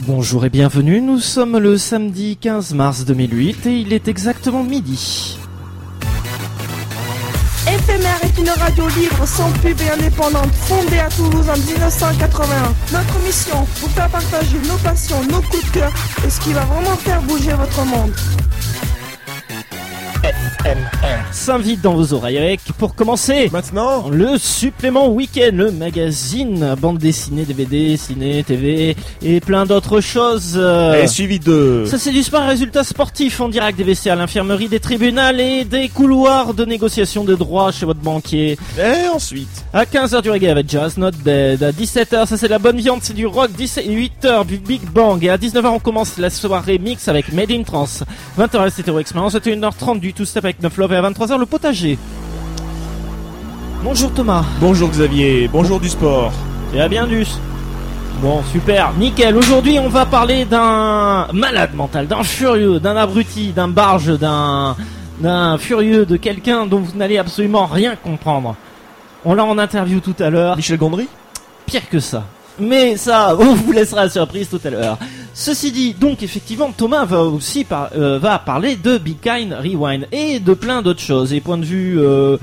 Bonjour et bienvenue, nous sommes le samedi 15 mars 2008 et il est exactement midi. Éphémère est une radio libre, sans pub et indépendante, fondée à Toulouse en 1981. Notre mission, vous faire partager nos passions, nos coups de cœur et ce qui va vraiment faire bouger votre monde. FMR s'invite dans vos oreilles avec, pour commencer, maintenant, le supplément week-end, le magazine, bande dessinée, DVD, ciné, TV et plein d'autres choses. Et suivi de... Ça c'est du sport, résultats sportifs en direct des WC à l'infirmerie, des tribunaux et des couloirs de négociation de droit chez votre banquier. Et ensuite, À 15h du reggae avec Jazz Not Dead, à 17h ça c'est de la bonne viande, c'est du rock, 8h du Big Bang et à 19h on commence la soirée mix avec Made in Trance. 20h c'est Hero Experience, 21h30 du Two Step avec 9 Love et à 23h le potager. Bonjour Thomas. bonjour Xavier, bonjour du sport. Et à bien dus. Bon, super, nickel. Aujourd'hui, on va parler d'un malade mental, d'un furieux, d'un abruti, d'un barge, d'un furieux, de quelqu'un dont vous n'allez absolument rien comprendre. On l'a en interview tout à l'heure. Michel Gondry. Pire que ça. Mais ça, on vous laissera la surprise tout à l'heure. Ceci dit, donc effectivement, Thomas va aussi va parler de Be Kind Rewind et de plein d'autres choses. Et point de vue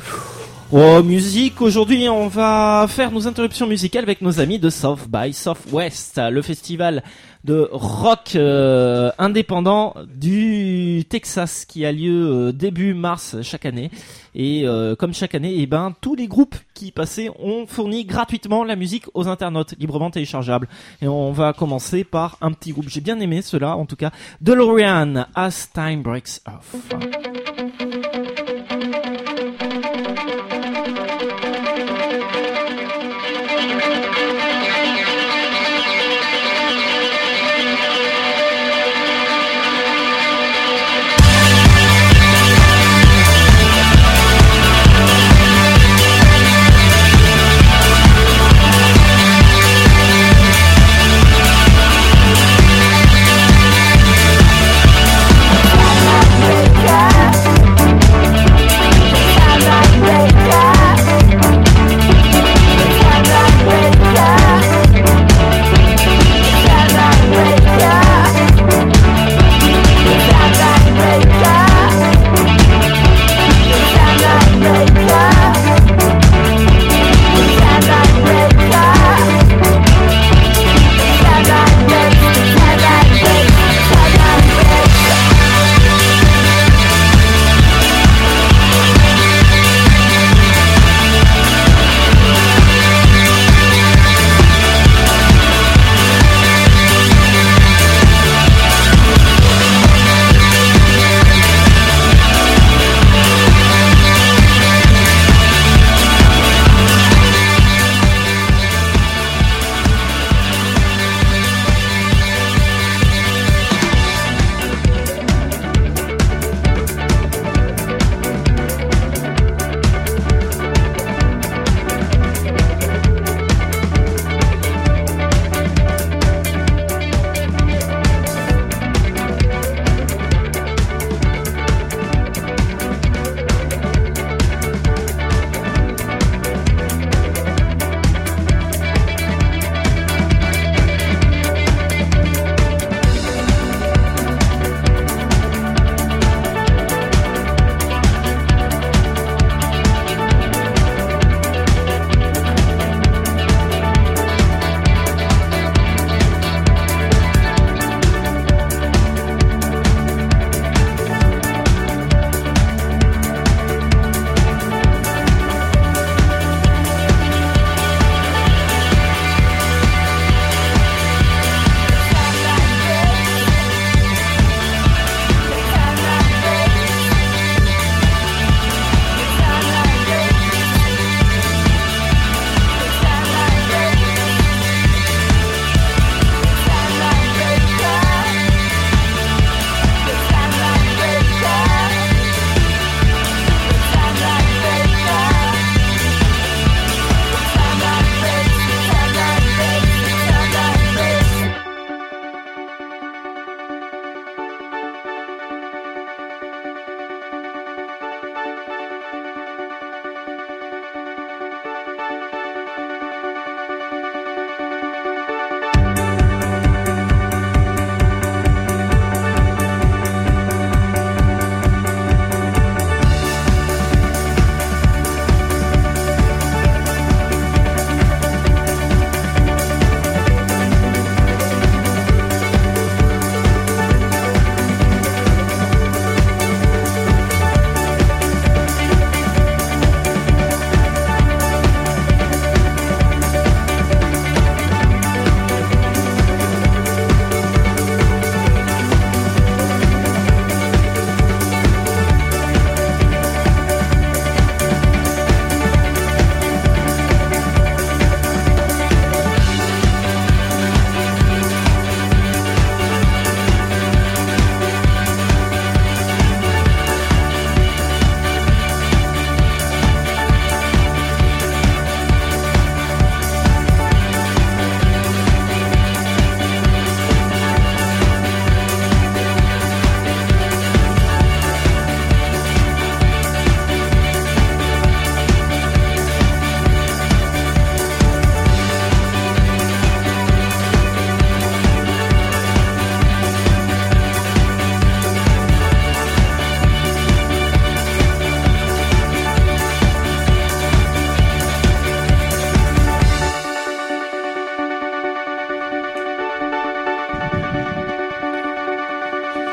musique, aujourd'hui on va faire nos interruptions musicales avec nos amis de South by Southwest, le festival de rock indépendant du Texas qui a lieu début mars chaque année. Et comme chaque année, tous les groupes qui y passaient ont fourni gratuitement la musique aux internautes, librement téléchargeable. Et on va commencer par un petit groupe, j'ai bien aimé cela en tout cas, DeLorean, As Time Breaks Off. Yeah.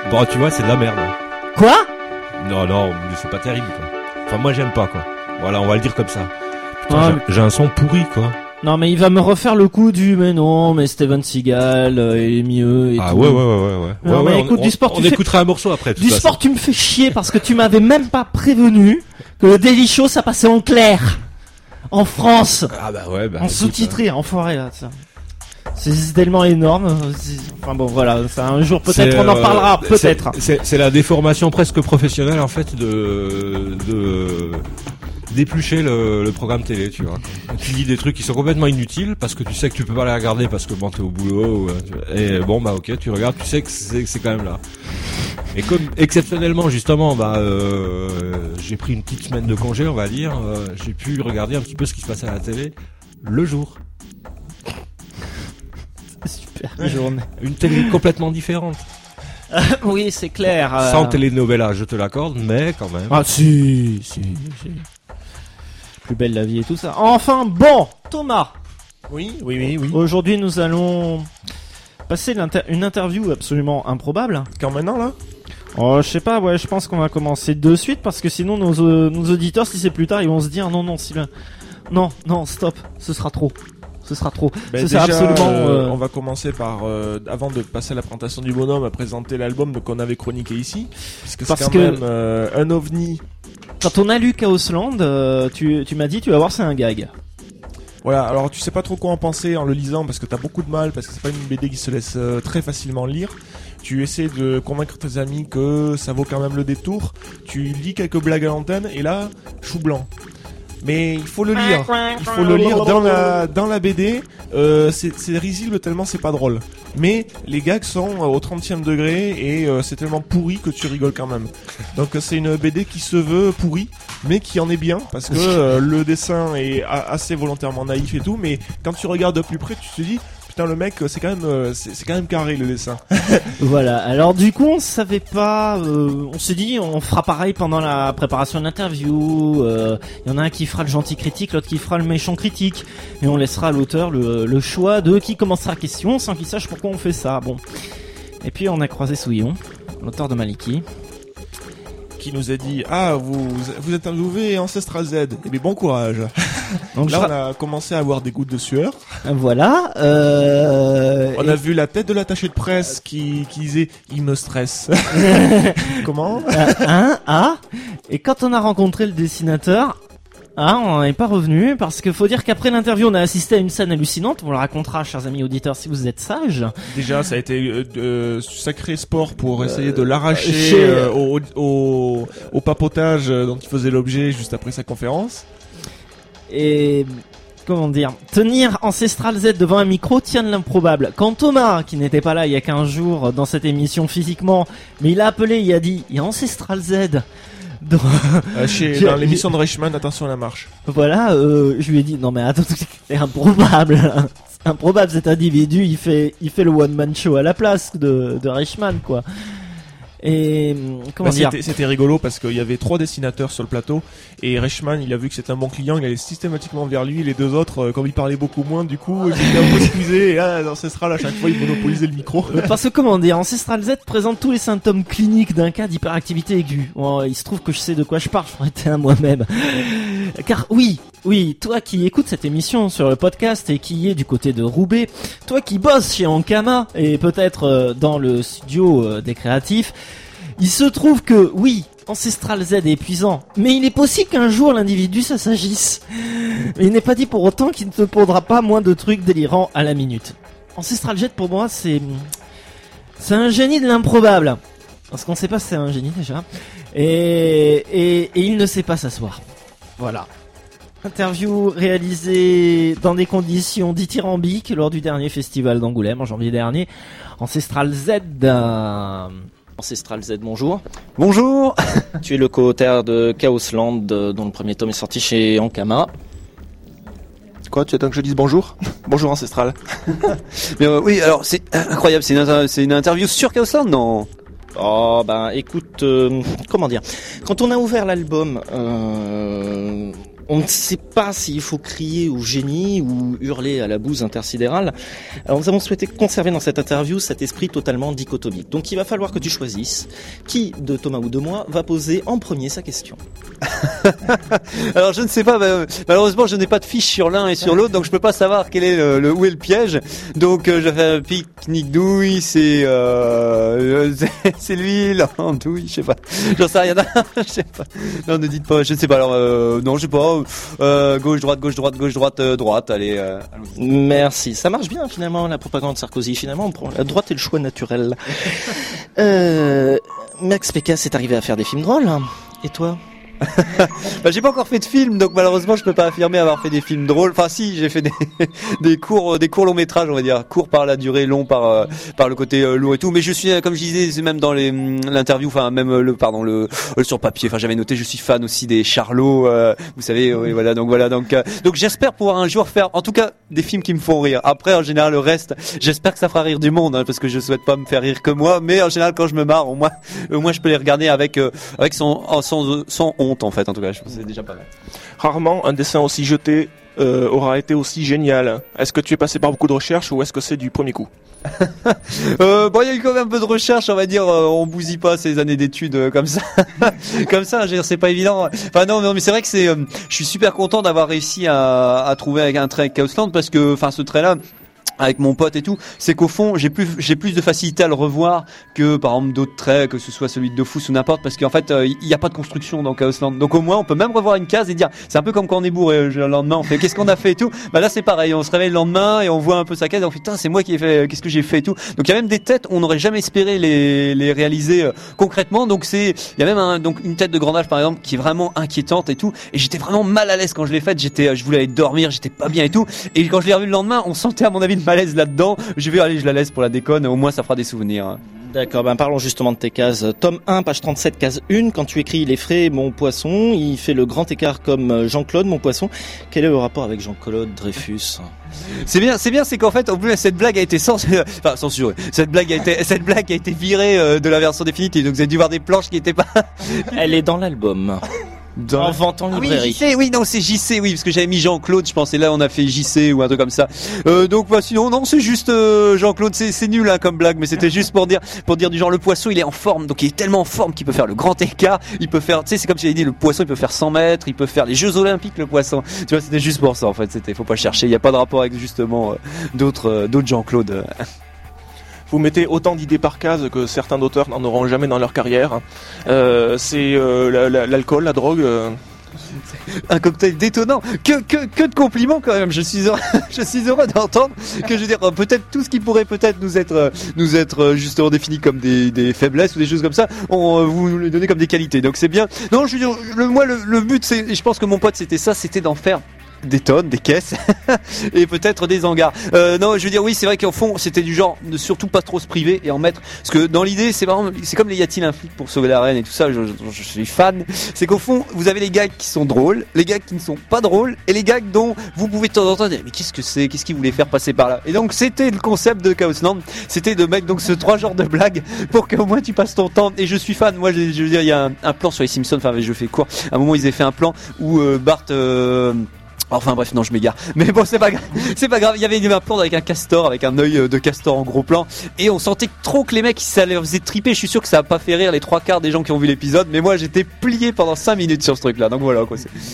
Bon, tu vois, c'est de la merde. Quoi? Non, mais c'est pas terrible, quoi. Enfin, moi, j'aime pas, quoi. Voilà, on va le dire comme ça. Putain, Ah, j'ai un son pourri, quoi. Non, mais il va me refaire le coup mais non, mais Steven Seagal, il est mieux et Ah tout. ouais. Non, mais écoute, du sport, on tu fais- écoutera un morceau après, de toute Du façon. sport, tu me fais chier parce que tu m'avais même pas prévenu que le Daily Show, ça passait en clair. En France. Ah bah ouais, bah. En écoute, sous-titré, enfoiré, là, ça. C'est tellement énorme. Enfin bon, voilà, ça, un jour, peut-être, c'est, on en parlera, peut-être. C'est la déformation presque professionnelle, en fait, de d'éplucher le programme télé, tu vois. Tu dis des trucs qui sont complètement inutiles parce que tu sais que tu peux pas les regarder parce que bon, t'es au boulot et bon bah ok, tu regardes, tu sais que c'est quand même là. Et comme exceptionnellement justement j'ai pris une petite semaine de congé, on va dire, j'ai pu regarder un petit peu ce qui se passait à la télé le jour. Super journée. Une télé complètement différente. Oui, c'est clair. Sans télénovela, je te l'accorde, mais quand même. Ah si. Plus belle la vie et tout ça. Enfin bon, Thomas. Oui. Aujourd'hui, nous allons passer une interview absolument improbable. Quand maintenant, là? Oh, je sais pas, ouais, je pense qu'on va commencer de suite parce que sinon nos auditeurs, si c'est plus tard, ils vont se dire non, Sylvain. Non, stop, ce sera trop. Ce sera Déjà, absolument. on va commencer par, avant de passer à la présentation du bonhomme, à présenter l'album qu'on avait chroniqué ici. Parce Parce c'est quand que- même un ovni. Quand on a lu Chaosland, tu m'as dit, tu vas voir, c'est un gag. Voilà, alors tu sais pas trop quoi en penser en le lisant parce que t'as beaucoup de mal, parce que c'est pas une BD qui se laisse très facilement lire. Tu essaies de convaincre tes amis que ça vaut quand même le détour. Tu lis quelques blagues à l'antenne et là, chou blanc. Mais il faut le lire. Il faut le lire dans la BD. C'est risible tellement c'est pas drôle. Mais les gags sont au 30e degré et c'est tellement pourri que tu rigoles quand même. Donc c'est une BD qui se veut pourrie, mais qui en est bien parce que le dessin est assez volontairement naïf et tout. Mais quand tu regardes de plus près, tu te dis putain le mec c'est quand même carré le dessin. Voilà. Alors du coup, on savait pas. On s'est dit, on fera pareil pendant la préparation de l'interview. Il y en a un qui fera le gentil critique, l'autre qui fera le méchant critique, et on laissera à l'auteur le choix de qui commencera la question, sans qu'il sache pourquoi on fait ça. Bon. Et puis on a croisé Souillon, l'auteur de Maliki. Qui nous a dit vous êtes interviewé Ancestral Z. Eh bien bon courage. Donc Là on a commencé à avoir des gouttes de sueur. voilà. On a vu la tête de l'attaché de presse qui disait il me stresse. Comment? Et quand on a rencontré le dessinateur, on n'en est pas revenu parce qu'il faut dire qu'après l'interview, on a assisté à une scène hallucinante. On le racontera, chers amis auditeurs, si vous êtes sages. Déjà ça a été sacré sport pour essayer de l'arracher au papotage dont il faisait l'objet juste après sa conférence. Et comment dire, tenir Ancestral Z devant un micro tient de l'improbable. Quand Thomas, qui n'était pas là il y a 15 jours dans cette émission physiquement, mais il a appelé, il a dit, il y a Ancestral Z. Dans Dans l'émission de Reichmann, attention à la marche. Voilà, je lui ai dit non mais attends, c'est improbable. C'est improbable, cet individu, il fait le one man show à la place de Reichmann quoi. Et comment dire, c'était rigolo parce qu'il y avait 3 dessinateurs sur le plateau et Reichmann il a vu que c'était un bon client, il allait systématiquement vers lui. Les 2 autres comme il parlait beaucoup moins, du coup il était un peu squeezé et Ancestral à chaque fois il monopolisait le micro. parce que comment dire, Ancestral Z présente tous les symptômes cliniques d'un cas d'hyperactivité aiguë. Bon, il se trouve que je sais de quoi je parle, j'en étais un moi-même. Car oui, toi qui écoutes cette émission sur le podcast et qui est du côté de Roubaix, toi qui bosses chez Ankama et peut-être dans le studio des créatifs, il se trouve que oui, Ancestral Z est épuisant, mais il est possible qu'un jour l'individu ça s'agisse. Il n'est pas dit pour autant qu'il ne te pondra pas moins de trucs délirants à la minute. Ancestral Z pour moi c'est un génie de l'improbable. Parce qu'on sait pas si c'est un génie déjà. Et il ne sait pas s'asseoir. Voilà. Interview réalisée dans des conditions dithyrambiques lors du dernier festival d'Angoulême en janvier dernier. Ancestral Z. Ancestral Z, bonjour. Bonjour. Tu es le co-auteur de Chaosland, dont le premier tome est sorti chez Ankama. Quoi, tu attends que je dise bonjour? Bonjour Ancestral. Mais oui, alors c'est incroyable, c'est une interview sur Chaosland, non? Oh ben écoute, comment dire, quand on a ouvert l'album, On ne sait pas s'il faut crier au génie ou hurler à la bouse intersidérale. Alors nous avons souhaité conserver dans cette interview cet esprit totalement dichotomique. Donc il va falloir que tu choisisses qui de Thomas ou de moi va poser en premier sa question. Alors je ne sais pas, malheureusement je n'ai pas de fiche sur l'un et sur l'autre, donc je peux pas savoir quel est où est le piège. Donc je fais un pique-nique douille, c'est lui, l'andouille, je sais pas. J'en sais rien, je sais pas. Non, ne dites pas, je ne sais pas. Alors non, je sais pas. Gauche droite, gauche droite, gauche droite, droite. Allez. Merci. Ça marche bien finalement la propagande de Sarkozy. Finalement, on prend la droite et le choix naturel. Max Pécasse est arrivé à faire des films drôles. Et toi? J'ai pas encore fait de film, donc malheureusement je peux pas affirmer avoir fait des films drôles. Enfin si, j'ai fait des courts longs métrages, on va dire, courts par la durée, long par le côté lourd et tout. Mais je suis, comme je disais, c'est même dans l'interview, enfin même le sur papier. Enfin j'avais noté, je suis fan aussi des Charlots, vous savez, voilà. Donc j'espère pouvoir un jour faire, en tout cas, des films qui me font rire. Après en général le reste, j'espère que ça fera rire du monde, hein, parce que je souhaite pas me faire rire que moi. Mais en général quand je me marre, au moins je peux les regarder avec sans honte, en fait, en tout cas, je pense que c'est déjà pas mal. Rarement un dessin aussi jeté aura été aussi génial. Est-ce que tu es passé par beaucoup de recherches ou est-ce que c'est du premier coup? Il y a eu quand même un peu de recherche, on va dire, on bousille pas ces années d'études comme ça. Comme ça, je veux dire, c'est pas évident. Enfin non, mais c'est vrai que je suis super content d'avoir réussi à trouver avec un trait avec Chaosland, parce que, enfin, ce trait-là, avec mon pote et tout, c'est qu'au fond j'ai plus de facilité à le revoir que par exemple d'autres traits, que ce soit celui de Dofus ou n'importe, parce qu'en fait il y a pas de construction dans Chaosland, donc au moins on peut même revoir une case et dire, c'est un peu comme quand on est bourré le lendemain, on fait qu'est-ce qu'on a fait et tout. Là c'est pareil, on se réveille le lendemain et on voit un peu sa case et on fait putain c'est moi qui ai fait, qu'est-ce que j'ai fait et tout. Donc il y a même des têtes on n'aurait jamais espéré les réaliser concrètement. Donc il y a même donc une tête de grand âge par exemple qui est vraiment inquiétante et tout, et j'étais vraiment mal à l'aise quand je l'ai faite, je voulais aller dormir, j'étais pas bien et tout, et quand je l'ai revu le lendemain on sentait à mon avis le malaise là-dedans. Je la laisse pour la déconne, au moins ça fera des souvenirs. D'accord, parlons justement de tes cases. Tome 1, page 37, case 1, quand tu écris il est frais, mon poisson, il fait le grand écart comme Jean-Claude, mon poisson. Quel est le rapport avec Jean-Claude Dreyfus? C'est bien, c'est qu'en fait, au plus, cette blague a été censurée. Cette blague a été virée de la version définitive, donc vous avez dû voir des planches qui étaient pas... Elle est dans l'album. En vente en librairie. C'est JC, oui, parce que j'avais mis Jean-Claude, je pensais là on a fait JC ou un truc comme ça. Donc sinon non, c'est juste Jean-Claude, c'est nul hein, comme blague, mais c'était juste pour dire du genre le poisson il est en forme, donc il est tellement en forme qu'il peut faire le grand écart, il peut faire, tu sais, c'est comme j'avais dit, le poisson il peut faire 100 mètres, il peut faire les Jeux Olympiques le poisson. Tu vois, c'était juste pour ça en fait, faut pas chercher, il y a pas de rapport avec justement d'autres Jean-Claude. Vous mettez autant d'idées par case que certains auteurs n'en auront jamais dans leur carrière. C'est l'alcool, la drogue. Un cocktail détonnant. Que de compliments quand même. Je suis heureux d'entendre que, je veux dire, peut-être tout ce qui pourrait peut-être nous être justement défini comme des faiblesses ou des choses comme ça, vous nous les donnez comme des qualités. Donc c'est bien. Non, je veux dire, le but, c'est, je pense que mon pote c'était d'en faire des tonnes, des caisses et peut-être des hangars. Non, je veux dire oui, c'est vrai qu'au fond, c'était du genre de surtout pas trop se priver et en mettre, parce que dans l'idée, c'est comme les y a-t-il un flic pour sauver la reine et tout ça, je suis fan. C'est qu'au fond, vous avez les gags qui sont drôles, les gags qui ne sont pas drôles et les gags dont vous pouvez de temps en temps dire mais qu'est-ce qu'il voulait faire passer par là. Et donc c'était le concept de Chaosland, c'était de mettre donc ce 3 genres de blagues pour qu'au moins tu passes ton temps. Et je suis fan. Moi, je veux dire, il y a un plan sur les Simpsons, enfin je fais court. À un moment, ils avaient fait un plan où Bart enfin bref, non, je m'égare. Mais bon, c'est pas grave. Il y avait un plan avec un castor, avec un œil de castor en gros plan, et on sentait trop que les mecs, ça leur faisait triper. Je suis sûr que ça a pas fait rire les 3/4 des gens qui ont vu l'épisode, mais moi j'étais plié pendant 5 minutes sur ce truc-là. Donc voilà quoi.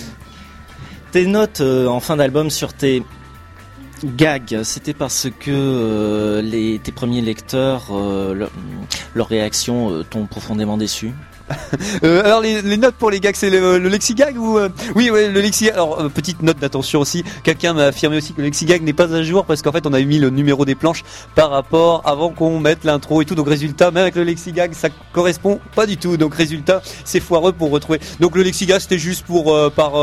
Tes notes en fin d'album sur tes gags, c'était parce que tes premiers lecteurs, leurs réactions t'ont profondément déçu? Alors les notes pour les gags, c'est le lexigag ou oui le lexigag. Alors petite note d'attention aussi, quelqu'un m'a affirmé aussi que le lexigag n'est pas à jour parce qu'en fait on avait mis le numéro des planches par rapport avant qu'on mette l'intro et tout, donc résultat même avec le lexigag ça correspond pas du tout, donc résultat c'est foireux pour retrouver. Donc le lexigag c'était juste pour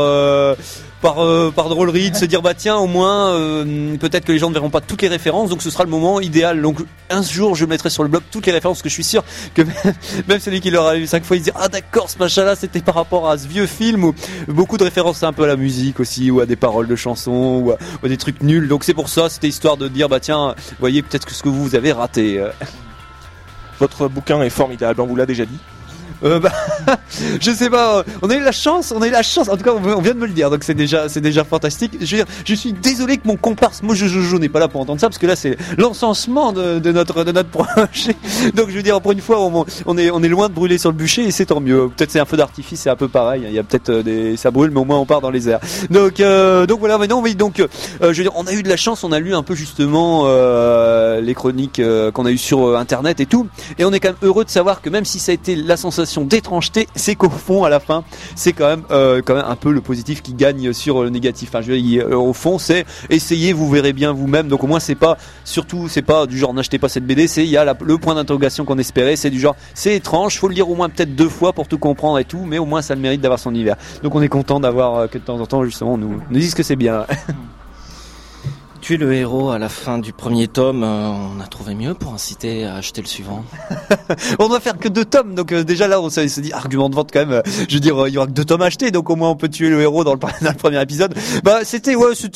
par drôlerie de se dire bah tiens au moins peut-être que les gens ne verront pas toutes les références, donc ce sera le moment idéal. Donc un jour je mettrai sur le blog toutes les références, parce que je suis sûr que même celui qui l'aura lu 5 fois il se dit ah d'accord ce machin là c'était par rapport à ce vieux film, ou beaucoup de références un peu à la musique aussi, ou à des paroles de chansons, ou à des trucs nuls. Donc c'est pour ça, c'était histoire de dire bah tiens voyez peut-être que ce que vous avez raté. Votre bouquin est formidable, on vous l'a déjà dit. Je sais pas, on a eu la chance. En tout cas, on vient de me le dire, donc c'est déjà fantastique. Je veux dire, je suis désolé que mon comparse Mojo Jojo n'est pas là pour entendre ça, parce que là c'est l'encensement de notre projet. Donc je veux dire, pour une fois, on est loin de brûler sur le bûcher, et c'est tant mieux. Peut-être c'est un feu d'artifice, c'est un peu pareil. Il y a peut-être ça brûle, mais au moins on part dans les airs. Donc voilà. Mais non, oui. Donc je veux dire, on a eu de la chance. On a lu un peu justement les chroniques qu'on a eues sur Internet et tout, et on est quand même heureux de savoir que même si ça a été la sensation d'étrangeté, c'est qu'au fond, à la fin, c'est quand même un peu le positif qui gagne sur le négatif. Enfin, je veux dire, au fond, c'est essayez, vous verrez bien vous-même. Donc au moins, c'est pas du genre n'achetez pas cette BD. Il y a le point d'interrogation qu'on espérait. C'est du genre c'est étrange, faut le lire au moins peut-être 2 fois pour tout comprendre et tout, mais au moins ça le mérite d'avoir son univers. Donc on est content d'avoir que de temps en temps justement nous disent que c'est bien. Tu es le héros à la fin du premier tome, on a trouvé mieux pour inciter à acheter le suivant. On doit faire que 2 tomes, donc déjà là on se dit argument de vente quand même. Je veux dire, il y aura que 2 tomes à acheter, donc au moins on peut tuer le héros dans le premier épisode. Bah c'était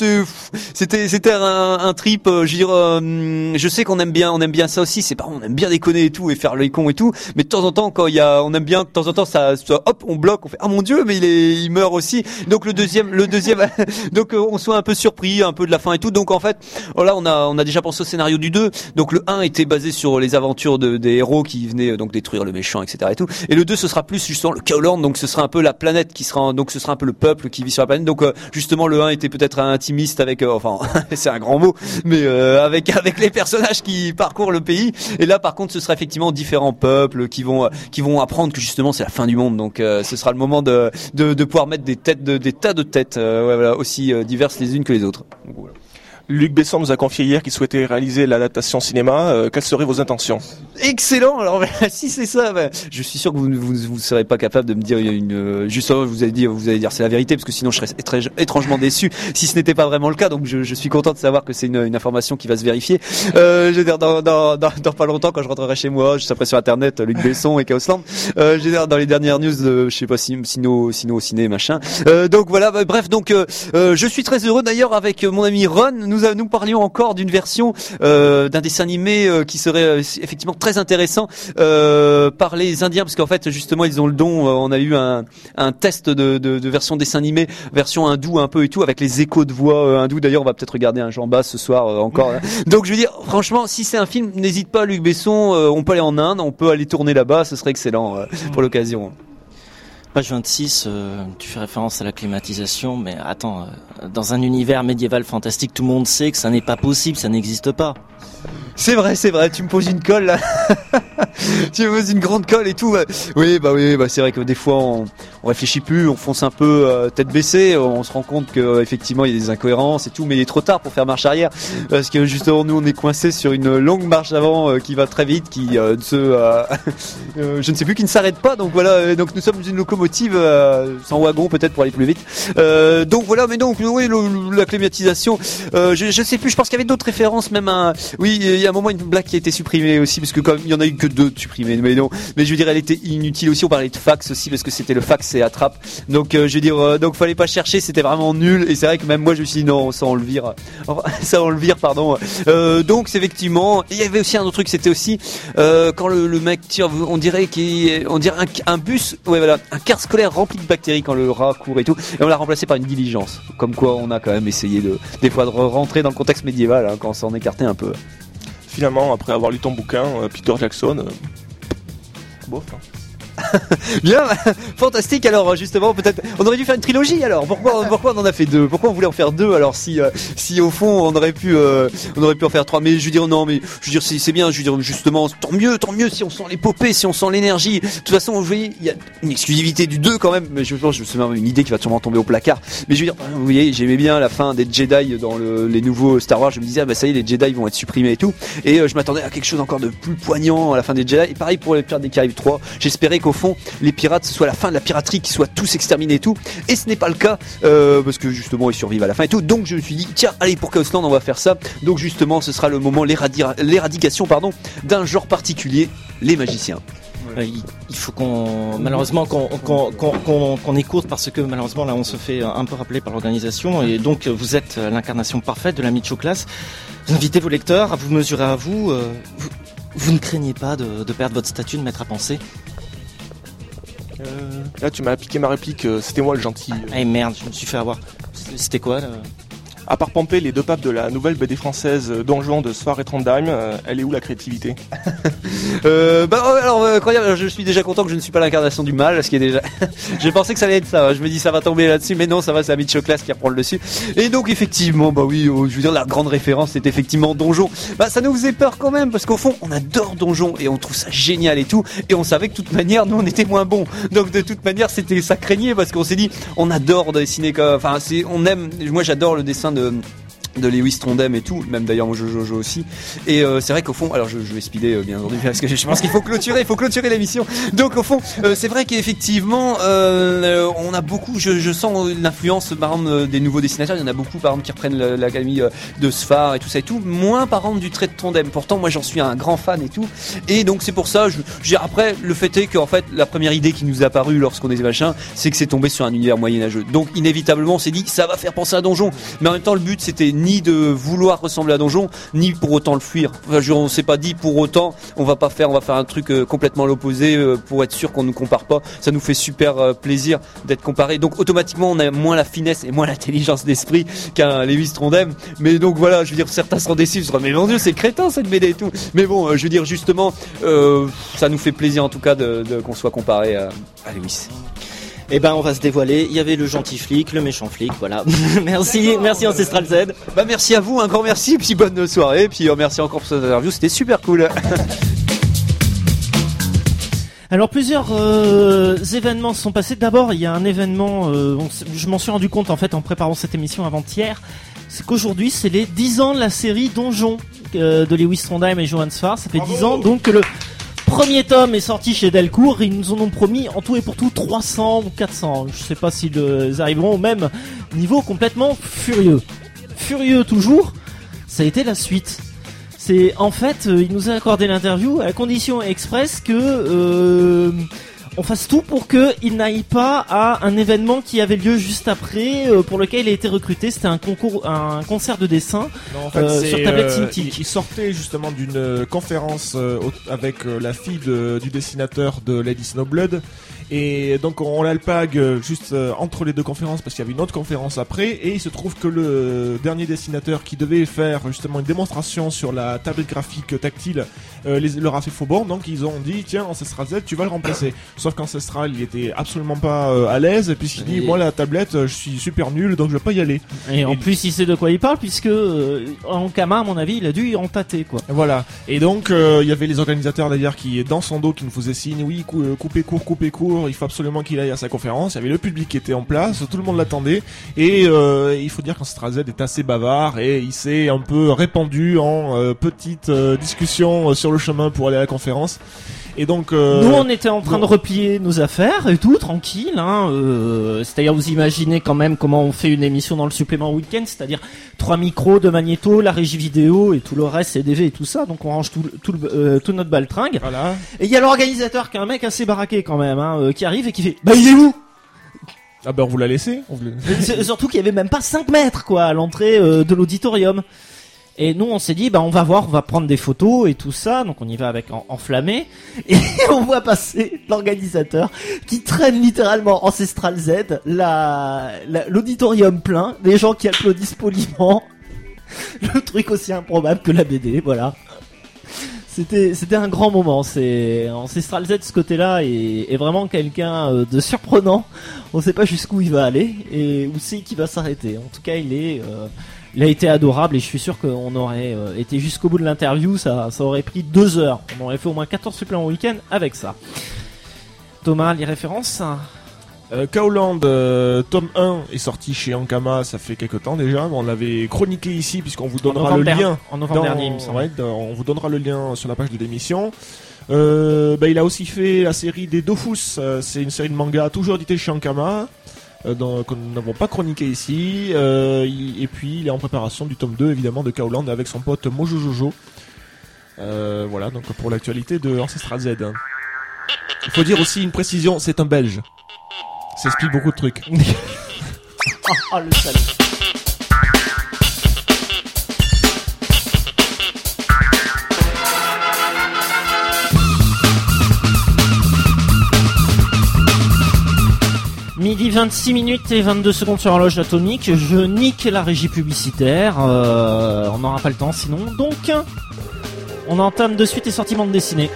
un trip. Je veux dire, je sais qu'on aime bien ça aussi. C'est pas, on aime bien déconner et tout et faire les cons et tout, mais de temps en temps quand on aime bien de temps en temps ça hop on bloque, on fait ah mon dieu mais il meurt aussi. Donc le deuxième donc on soit un peu surpris un peu de la fin et tout. Donc en fait, là on a déjà pensé au scénario du 2. Donc le 1 était basé sur les aventures des héros qui venaient donc détruire le méchant, etc. et tout. Et le 2 ce sera plus justement le Chaoland, donc ce sera un peu la planète ce sera un peu le peuple qui vit sur la planète. Donc justement le 1 était peut-être intimiste avec enfin c'est un grand mot, mais avec les personnages qui parcourent le pays. Et là par contre ce sera effectivement différents peuples qui vont apprendre que justement c'est la fin du monde. Donc ce sera le moment de pouvoir mettre des tas de têtes voilà, aussi diverses les unes que les autres. Donc, voilà. Luc Besson nous a confié hier qu'il souhaitait réaliser l'adaptation cinéma. Quelles seraient vos intentions ? Excellent. Alors si c'est ça, je suis sûr que vous serez pas capable de me dire justement vous allez dire c'est la vérité, parce que sinon je serais étrangement déçu si ce n'était pas vraiment le cas. Donc je suis content de savoir que c'est une information qui va se vérifier. Je veux dire dans pas longtemps quand je rentrerai chez moi, je serai sur internet Luc Besson et Chaosland. Je veux dire dans les dernières news je sais pas si Sino au ciné machin. Donc voilà, bref, donc je suis très heureux d'ailleurs avec mon ami Ron. Nous parlions encore d'une version d'un dessin animé qui serait effectivement très intéressant par les Indiens, parce qu'en fait justement ils ont le don. On a eu un test de version dessin animé, version hindoue un peu et tout, avec les échos de voix hindou. D'ailleurs on va peut-être regarder un Jean Bass ce soir encore. Donc je veux dire franchement, si c'est un film, n'hésite pas Luc Besson, on peut aller en Inde, on peut aller tourner là-bas, ce serait excellent pour l'occasion. Page 26, tu fais référence à la climatisation, mais attends, dans un univers médiéval fantastique, tout le monde sait que ça n'est pas possible, ça n'existe pas. C'est vrai, tu me poses une colle là. Tu me poses une grande colle et tout. Oui, c'est vrai que des fois on réfléchit plus, on fonce un peu tête baissée, on se rend compte que effectivement il y a des incohérences et tout, mais il est trop tard pour faire marche arrière, parce que justement nous on est coincé sur une longue marche avant qui va très vite, qui je ne sais plus, qui ne s'arrête pas. Donc voilà, donc nous sommes une locomotive sans wagon peut-être pour aller plus vite. Donc voilà, mais donc oui, la climatisation, je sais plus, je pense qu'il y avait d'autres références même à... Oui, il y a un moment une blague qui a été supprimée aussi, parce que comme il y en a eu que 2 supprimées, mais non, mais je veux dire elle était inutile aussi. On parlait de fax aussi, parce que c'était le fax et attrape. Donc je veux dire donc fallait pas chercher, c'était vraiment nul. Et c'est vrai que même moi je me suis dit non, ça on le vire, pardon. Donc c'est effectivement, il y avait aussi un autre truc, c'était aussi quand le mec tire, on dirait un bus, ouais voilà, un car scolaire rempli de bactéries quand le rat court et tout, et on l'a remplacé par une diligence. Comme quoi on a quand même essayé des fois de rentrer dans le contexte médiéval quand on s'en écartait un peu. Finalement, après avoir lu ton bouquin, Peter Jackson, bof. Bien, fantastique. Alors justement, peut-être on aurait dû faire une trilogie. Alors pourquoi on en a fait 2? Pourquoi on voulait en faire 2 alors si au fond on aurait pu en faire 3? Mais je veux dire non, mais je veux dire c'est bien. Je veux dire justement tant mieux si on sent l'épopée, si on sent l'énergie. De toute façon, vous voyez, il y a une exclusivité du 2 quand même. Mais je pense c'est même une idée qui va sûrement tomber au placard. Mais je veux dire, vous voyez, j'aimais bien la fin des Jedi dans les nouveaux Star Wars. Je me disais ça y est, les Jedi vont être supprimés et tout. Et je m'attendais à quelque chose encore de plus poignant à la fin des Jedi. Et pareil pour les Pirates des Caraïbes 3. J'espérais qu'au fond les pirates ce soit la fin de la piraterie, qu'ils soient tous exterminés et tout, et ce n'est pas le cas parce que justement ils survivent à la fin et tout. Donc je me suis dit tiens, allez, pour Chaosland on va faire ça. Donc justement ce sera le moment, l'éradication d'un genre particulier, les magiciens. Il faut malheureusement qu'on écoute, parce que malheureusement là on se fait un peu rappeler par l'organisation, et donc vous êtes l'incarnation parfaite de la Micho Class. Vous invitez vos lecteurs à vous mesurer à vous. Vous ne craignez pas de perdre votre statut, de mettre à penser? Là, tu m'as piqué ma réplique, c'était moi le gentil. Eh merde, je me suis fait avoir. C'était quoi là? À part pomper les deux papes de la nouvelle BD française Don Juan de Sfar et Trondheim, elle est où la créativité? Incroyable, je suis déjà content que je ne suis pas l'incarnation du mal, ce qui est déjà... J'ai pensé que ça allait être ça, je me dis ça va tomber là-dessus, mais non, ça va, c'est Amit Choklas qui reprend le dessus. Et donc effectivement, je veux dire, la grande référence c'est effectivement Donjon. Ça nous faisait peur quand même, parce qu'au fond, on adore Donjon, et on trouve ça génial et tout, et on savait que de toute manière, nous on était moins bons. Donc de toute manière, ça craignait, parce qu'on s'est dit, on adore dessiner, on aime, moi j'adore le dessin de Lewis Trondheim et tout, même d'ailleurs Jojo aussi. Et c'est vrai qu'au fond, alors je vais speeder bien entendu parce que je pense qu'il faut clôturer l'émission. Donc au fond, c'est vrai qu'effectivement, on a beaucoup, je sens l'influence par exemple des nouveaux dessinateurs. Il y en a beaucoup par exemple qui reprennent l'académie de Sfar et tout ça et tout, moins par exemple du trait de Trondheim. Pourtant moi j'en suis un grand fan et tout. Et donc c'est pour ça, après le fait est qu'en fait la première idée qui nous est apparue lorsqu'on est machin, c'est que c'est tombé sur un univers moyenâgeux. Donc inévitablement on s'est dit ça va faire penser à Donjon. Mais en même temps le but c'était ni de vouloir ressembler à Donjon, ni pour autant le fuir. On s'est pas dit pour autant on va faire un truc complètement l'opposé pour être sûr qu'on nous compare pas. Ça nous fait super plaisir d'être comparé. Donc automatiquement on a moins la finesse et moins l'intelligence d'esprit qu'un Lewis Trondheim. Mais donc voilà, je veux dire certains seront déçus, ils seront mais mon Dieu c'est crétin cette BD et tout. Mais bon, je veux dire justement ça nous fait plaisir en tout cas qu'on soit comparé à Lewis. Eh ben, on va se dévoiler. Il y avait le gentil flic, le méchant flic, voilà. merci Ancestral Z. Merci à vous, un grand merci, puis bonne soirée, puis merci encore pour cette interview, c'était super cool. Alors plusieurs événements se sont passés. D'abord, il y a un événement, je m'en suis rendu compte en fait en préparant cette émission avant-hier, c'est qu'aujourd'hui c'est les 10 ans de la série Donjon de Lewis Trondheim et Johan Sfar. Ça fait 10 ans donc que le premier tome est sorti chez Delcourt. Ils nous en ont promis en tout et pour tout 300 ou 400. Je sais pas s'ils arriveront au même niveau. Complètement furieux. Furieux toujours, ça a été la suite. C'est en fait, il nous a accordé l'interview à la condition express que on fasse tout pour qu'il n'aille pas à un événement qui avait lieu juste après, pour lequel il a été recruté. C'était un concert de dessin sur tablette Cintiq. Il sortait justement d'une conférence avec la fille du dessinateur de Lady Snowblood. Et donc on l'alpague juste entre les deux conférences parce qu'il y avait une autre conférence après, et il se trouve que le dernier dessinateur qui devait faire justement une démonstration sur la tablette graphique tactile leur a fait faux bord. Donc ils ont dit tiens, Ancestral Z tu vas le remplacer. Sauf qu'Ancestral il était absolument pas à l'aise puisqu'il dit moi la tablette je suis super nul donc je vais pas y aller. Et en plus il sait de quoi il parle puisque Ankama à mon avis il a dû y en tâter quoi. Voilà. Et donc il y avait les organisateurs d'ailleurs qui dans son dos qui nous faisaient signe oui coupez court, il faut absolument qu'il aille à sa conférence. Il y avait le public qui était en place, tout le monde l'attendait, et il faut dire qu'Ancestral Z est assez bavard et il s'est un peu répandu en petites discussions sur le chemin pour aller à la conférence. Et donc nous on était en train de replier nos affaires et tout tranquille c'est-à-dire vous imaginez quand même comment on fait une émission dans le supplément week-end, c'est-à-dire 3 micros, 2 magnétos, la régie vidéo et tout le reste CDV et tout ça, donc on range tout notre baltringue. Voilà. Et il y a l'organisateur qui est un mec assez baraqué quand même qui arrive et qui fait bah il est où? Ah ben on vous l'a laissé. Surtout qu'il y avait même pas 5 mètres quoi à l'entrée de l'auditorium. Et nous on s'est dit on va voir, on va prendre des photos et tout ça, donc on y va avec enflammé et on voit passer l'organisateur qui traîne littéralement Ancestral Z, l'auditorium plein, les gens qui applaudissent poliment, le truc aussi improbable que la BD, voilà. C'était un grand moment. C'est Ancestral Z de ce côté-là est vraiment quelqu'un de surprenant. On sait pas jusqu'où il va aller et où c'est qu'il va s'arrêter. En tout cas, il a été adorable et je suis sûr qu'on aurait été jusqu'au bout de l'interview. Ça aurait pris 2 heures. On aurait fait au moins 14 suppléments au week-end avec ça. Thomas, les références? Kaoland, tome 1 est sorti chez Ankama, ça fait quelques temps déjà. On l'avait chroniqué ici puisqu'on vous donnera le lien. En novembre dernier, il me semble. Ouais, on vous donnera le lien sur la page de l'émission. Il a aussi fait la série des Dofus. C'est une série de manga toujours éditée chez Ankama. Que nous n'avons pas chroniqué ici, et puis il est en préparation du tome 2 évidemment de Kaoland avec son pote Mojo Jojo. Voilà donc pour l'actualité de Ancestral Z. Il faut dire aussi une précision, c'est un Belge. Ça explique beaucoup de trucs. Oh le salaud. Midi 26 minutes et 22 secondes sur l'horloge atomique. Je nique la régie publicitaire. On n'aura pas le temps sinon. Donc, on entame de suite les sorties bande dessinée.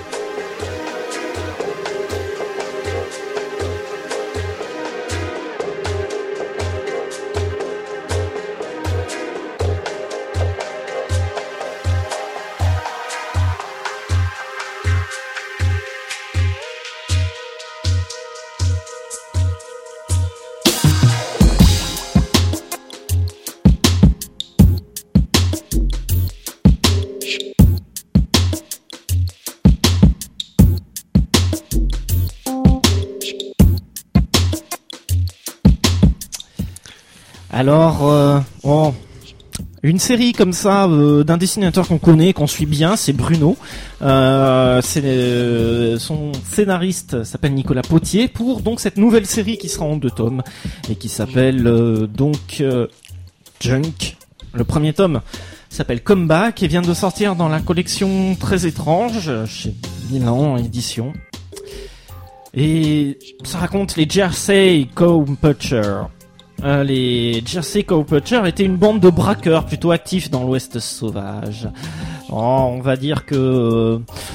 Alors, une série comme ça d'un dessinateur qu'on connaît, qu'on suit bien, c'est Bruno. Son scénariste s'appelle Nicolas Potier pour donc cette nouvelle série qui sera en 2 tomes et qui s'appelle Junk. Le premier tome s'appelle Comeback et vient de sortir dans la collection Très étrange chez Milan Édition. Et ça raconte les Jersey Cowpunchers. Les Jersey Cowpunchers étaient une bande de braqueurs plutôt actifs dans l'Ouest sauvage. On va dire que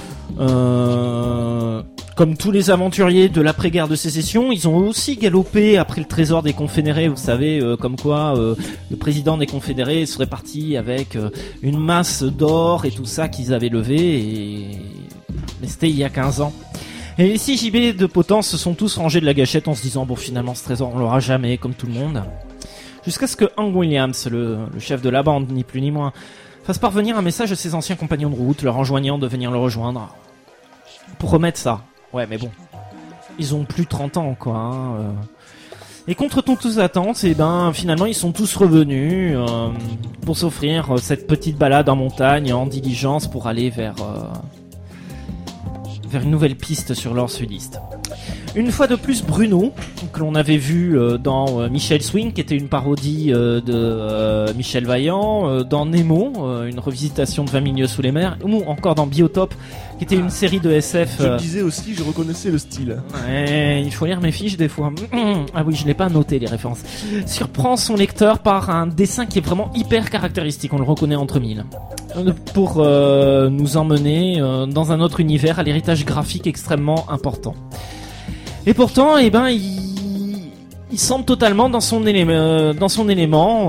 comme tous les aventuriers de l'après-guerre de sécession, ils ont aussi galopé après le trésor des Confédérés. Vous savez, comme quoi le président des Confédérés serait parti avec une masse d'or et tout ça qu'ils avaient levé. Mais c'était il y a 15 ans. Et les 6 JB de potence se sont tous rangés de la gâchette en se disant bon, finalement ce trésor on l'aura jamais, comme tout le monde. Jusqu'à ce que Hank Williams, le chef de la bande, ni plus ni moins, fasse parvenir un message à ses anciens compagnons de route, leur enjoignant de venir le rejoindre. Pour remettre ça. Ouais, mais bon, ils ont plus 30 ans quoi. Hein. Et contre toutes attentes, et finalement ils sont tous revenus pour s'offrir cette petite balade en montagne en diligence pour aller vers une nouvelle piste sur l'or sudiste. Une fois de plus, Bruno, que l'on avait vu dans Michel Swing, qui était une parodie de Michel Vaillant, dans Nemo, une revisitation de 20 milieux sous les mers, ou encore dans Biotop, qui était une série de SF. Je me disais aussi, je reconnaissais le style. Ouais, il faut lire mes fiches des fois. Ah oui, je l'ai pas noté les références. Surprend son lecteur par un dessin qui est vraiment hyper caractéristique, on le reconnaît entre mille. Pour nous emmener dans un autre univers à l'héritage graphique extrêmement important. Et pourtant, il semble totalement dans son élément.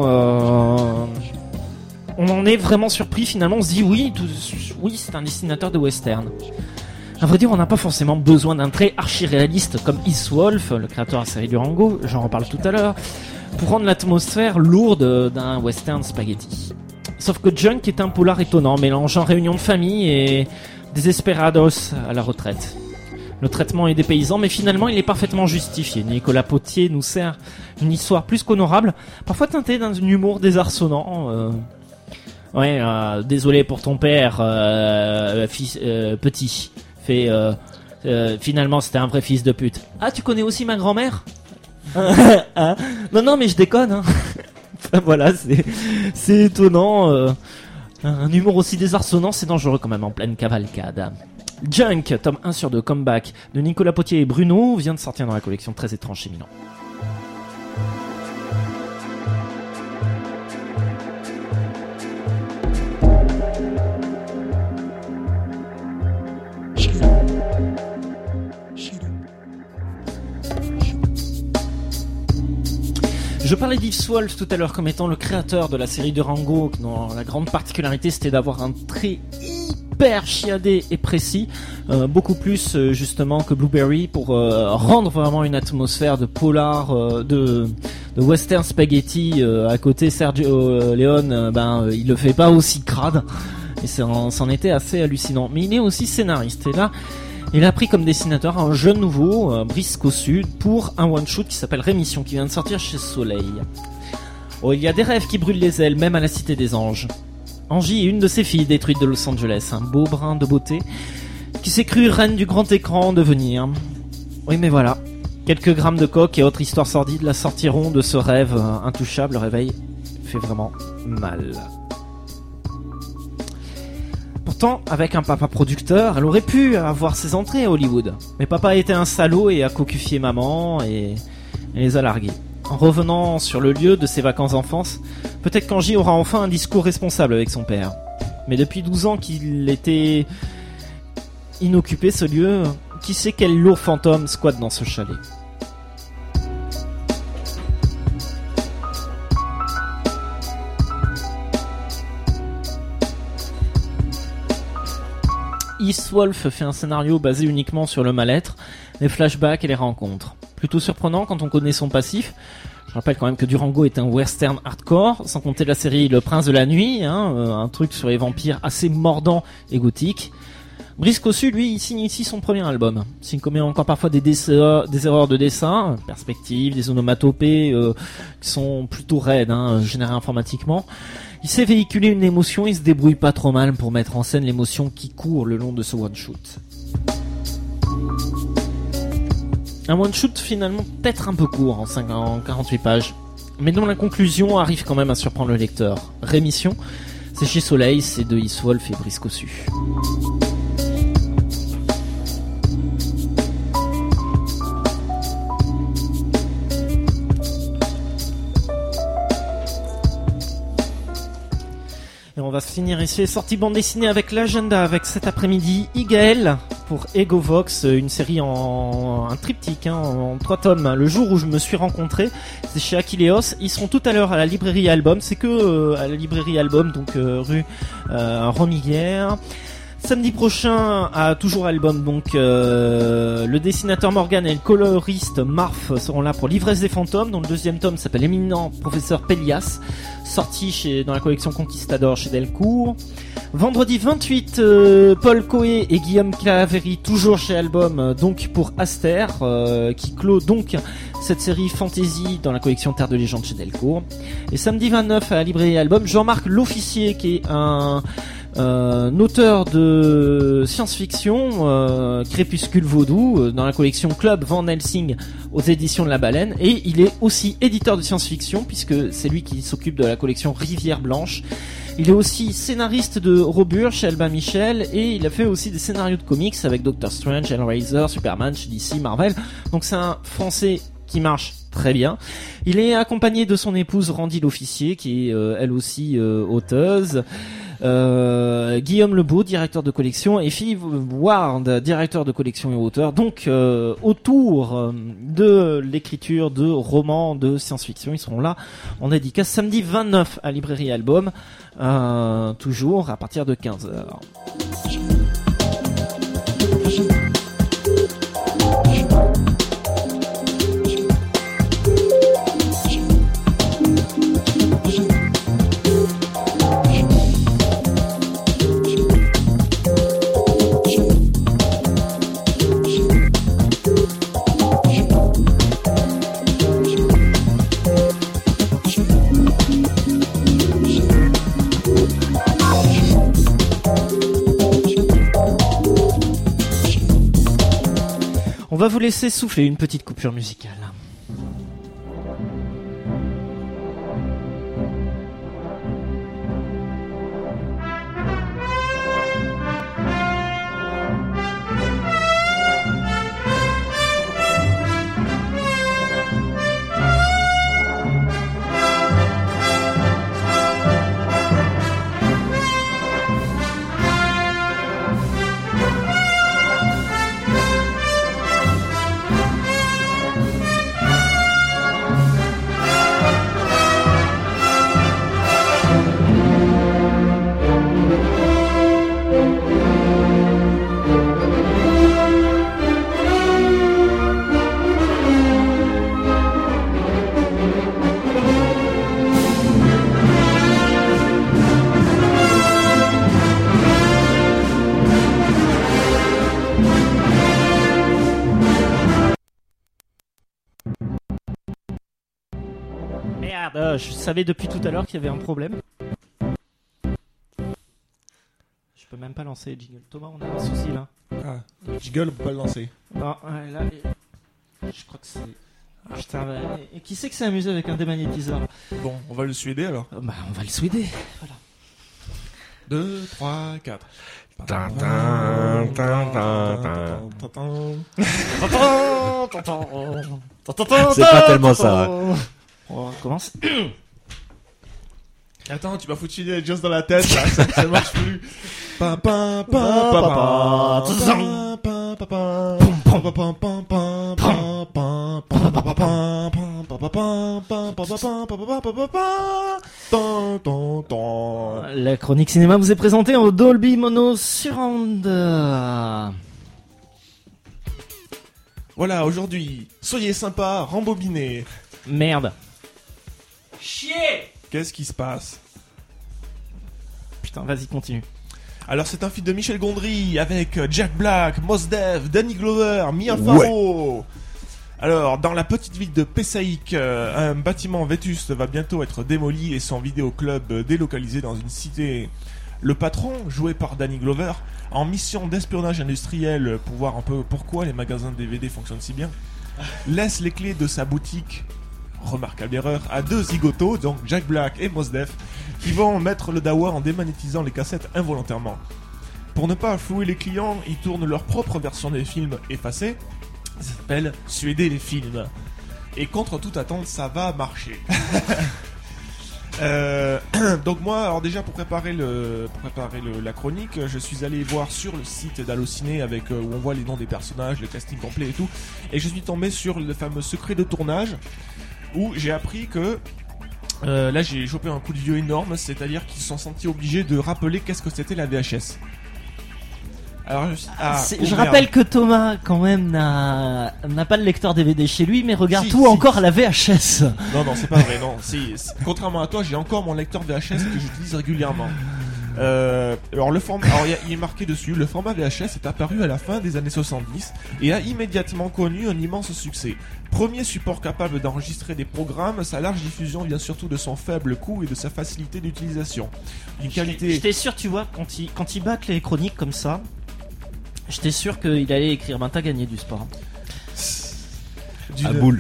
On en est vraiment surpris finalement. On se dit oui, c'est un dessinateur de western. À vrai dire, on n'a pas forcément besoin d'un trait archi-réaliste comme Eastwolf, le créateur de la série Durango, j'en reparle tout à l'heure, pour rendre l'atmosphère lourde d'un western spaghetti. Sauf que Junk est un polar étonnant, mélangeant réunion de famille et Desperados à la retraite. Le traitement est dépaysant, mais finalement il est parfaitement justifié. Nicolas Potier nous sert une histoire plus qu'honorable, parfois teintée d'un humour désarçonnant. Désolé pour ton père, fils petit. Finalement c'était un vrai fils de pute. Ah, tu connais aussi ma grand-mère? Non, mais je déconne. Hein. Voilà, c'est étonnant. Un humour aussi désarçonnant, c'est dangereux quand même en pleine cavalcade. Junk, tome 1 sur 2, Comeback, de Nicolas Potier et Bruno, vient de sortir dans la collection Très étrange chez Milan. Je parlais d'Yves Wolf tout à l'heure comme étant le créateur de la série Durango, dont la grande particularité c'était d'avoir un trait hyper chiadé et précis, beaucoup plus justement que Blueberry, pour rendre vraiment une atmosphère de polar, de western spaghetti. À côté, Sergio Leone, il le fait pas aussi crade, et c'en était assez hallucinant. Mais il est aussi scénariste, et là il a pris comme dessinateur un jeune nouveau, Brice Cossu, pour un one-shot qui s'appelle Rémission, qui vient de sortir chez Soleil. Oh, il y a des rêves qui brûlent les ailes, même à la Cité des Anges. Angie est une de ses filles détruites de Los Angeles, un beau brin de beauté, qui s'est crue reine du grand écran en devenir. Oui, mais voilà, quelques grammes de coke et autres histoires sordides la sortiront de ce rêve intouchable. Le réveil fait vraiment mal. Pourtant, avec un papa producteur, elle aurait pu avoir ses entrées à Hollywood. Mais papa était un salaud et a cocufié maman, et et les a largués. En revenant sur le lieu de ses vacances d'enfance, peut-être qu'Angie aura enfin un discours responsable avec son père. Mais depuis 12 ans qu'il était inoccupé, ce lieu, qui sait quel lourd fantôme squatte dans ce chalet. Eastwolf fait un scénario basé uniquement sur le mal-être, les flashbacks et les rencontres. Plutôt surprenant quand on connaît son passif. Je rappelle quand même que Durango est un western hardcore, sans compter la série Le Prince de la Nuit, un truc sur les vampires assez mordant et gothique. Brice Cossu, lui, il signe ici son premier album. S'il commet encore parfois des erreurs de dessin, perspectives, des onomatopées qui sont plutôt raides, générées informatiquement. Il sait véhiculer une émotion, il se débrouille pas trop mal pour mettre en scène l'émotion qui court le long de ce one-shoot. Un one-shoot finalement peut-être un peu court en 48 pages, mais dont la conclusion arrive quand même à surprendre le lecteur. Rémission, c'est chez Soleil, c'est de Eastwolf et Brice Cossu. Et on va finir ici les sorties bande dessinée avec l'agenda, avec cet après-midi Igaël pour Egovox, une série en un triptyque, en 3 tomes. Le jour où je me suis rencontré, c'est chez Aquileos. Ils seront tout à l'heure à la librairie Album, c'est que à la librairie Album, donc rue Romiguière. Samedi prochain, à toujours Album, donc le dessinateur Morgan et le coloriste Marf seront là pour L'ivresse des fantômes, dont le 2e tome s'appelle Éminent Professeur Pélias, sorti dans la collection Conquistador chez Delcourt. Vendredi 28, Paul Coé et Guillaume Claveri, toujours chez Album, donc pour Aster, qui clôt donc cette série fantasy dans la collection Terre de Légende chez Delcourt. Et samedi 29 à la librairie Album, Jean-Marc L'Officier, qui est un auteur de science-fiction, Crépuscule Vaudou, dans la collection Club Van Helsing aux éditions de la Baleine, et il est aussi éditeur de science-fiction puisque c'est lui qui s'occupe de la collection Rivière Blanche. Il est aussi scénariste de Robur chez Albin Michel, et il a fait aussi des scénarios de comics avec Doctor Strange, Hellraiser, Superman chez DC, Marvel. Donc c'est un Français qui marche très bien. Il est accompagné de son épouse Randy L'Officier, qui est elle aussi auteuse. Guillaume Lebeau, directeur de collection, et Philippe Ward, directeur de collection et auteur, donc autour de l'écriture de romans de science-fiction. Ils seront là en dédicace samedi 29 à Librairie Album, toujours à partir de 15h. On va vous laisser souffler une petite coupure musicale. Je savais depuis tout à l'heure qu'il y avait un problème. Je peux même pas lancer le jingle. Thomas, on a un souci là. Ah, jingle, on peut pas le lancer. Non, là, je crois que c'est... Putain, et qui c'est que s'est amusé avec un démagnétiseur? Bon, on va le suéder alors. Bah, on va le suéder, voilà. 2, 3, 4. C'est pas tellement ça. On commence. Attends, tu m'as foutu les Just dans la tête, là, ça marche plus. Pa pa pa pa pa La chronique cinéma vous est présentée en Dolby Mono Surround. Voilà, aujourd'hui, soyez sympa, rembobinez. Merde. Qu'est-ce qui se passe? Putain, vas-y, continue. Alors c'est un film de Michel Gondry avec Jack Black, Mos Def, Danny Glover, Mia Farrow. Alors dans la petite ville de Pessaïque, un bâtiment vétuste va bientôt être démoli et son vidéoclub délocalisé dans une cité. Le patron, joué par Danny Glover, en mission d'espionnage industriel pour voir un peu pourquoi les magasins de DVD fonctionnent si bien, laisse les clés de sa boutique, remarquable erreur, à deux zigotos, donc Jack Black et Mos Def, qui vont mettre le dawa en démagnétisant les cassettes involontairement. Pour ne pas flouer les clients, ils tournent leur propre version des films effacés. Ça s'appelle Suéder les films. Et contre toute attente, ça va marcher. Donc moi, alors déjà pour préparer la chronique, je suis allé voir sur le site d'Allociné avec où on voit les noms des personnages, le casting complet et tout, et je suis tombé sur le fameux secret de tournage où j'ai appris que là j'ai chopé un coup de vieux énorme, c'est-à-dire qu'ils se sont sentis obligés de rappeler qu'est-ce que c'était la VHS. Alors, je rappelle que Thomas, quand même, n'a pas de lecteur DVD chez lui, mais regarde tout encore à la VHS. Non, c'est pas vrai, non. Contrairement à toi, j'ai encore mon lecteur VHS que j'utilise régulièrement. Alors il est marqué dessus, le format VHS est apparu à la fin des années 70 et a immédiatement connu un immense succès. Premier support capable d'enregistrer des programmes, sa large diffusion vient surtout de son faible coût et de sa facilité d'utilisation. Une qualité... J'étais sûr, tu vois, quand il bâcle les chroniques comme ça, j'étais sûr qu'il allait écrire « t'as gagné du sport ». À boule.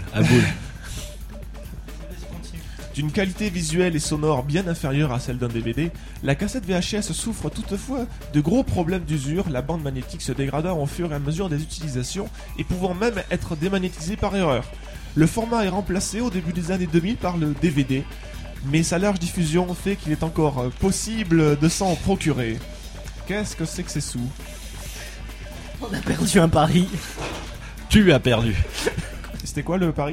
D'une qualité visuelle et sonore bien inférieure à celle d'un DVD, la cassette VHS souffre toutefois de gros problèmes d'usure, la bande magnétique se dégradant au fur et à mesure des utilisations et pouvant même être démagnétisée par erreur. Le format est remplacé au début des années 2000 par le DVD, mais sa large diffusion fait qu'il est encore possible de s'en procurer. Qu'est-ce que c'est que ces sous ? On a perdu un pari. Tu as perdu. C'était quoi le pari ?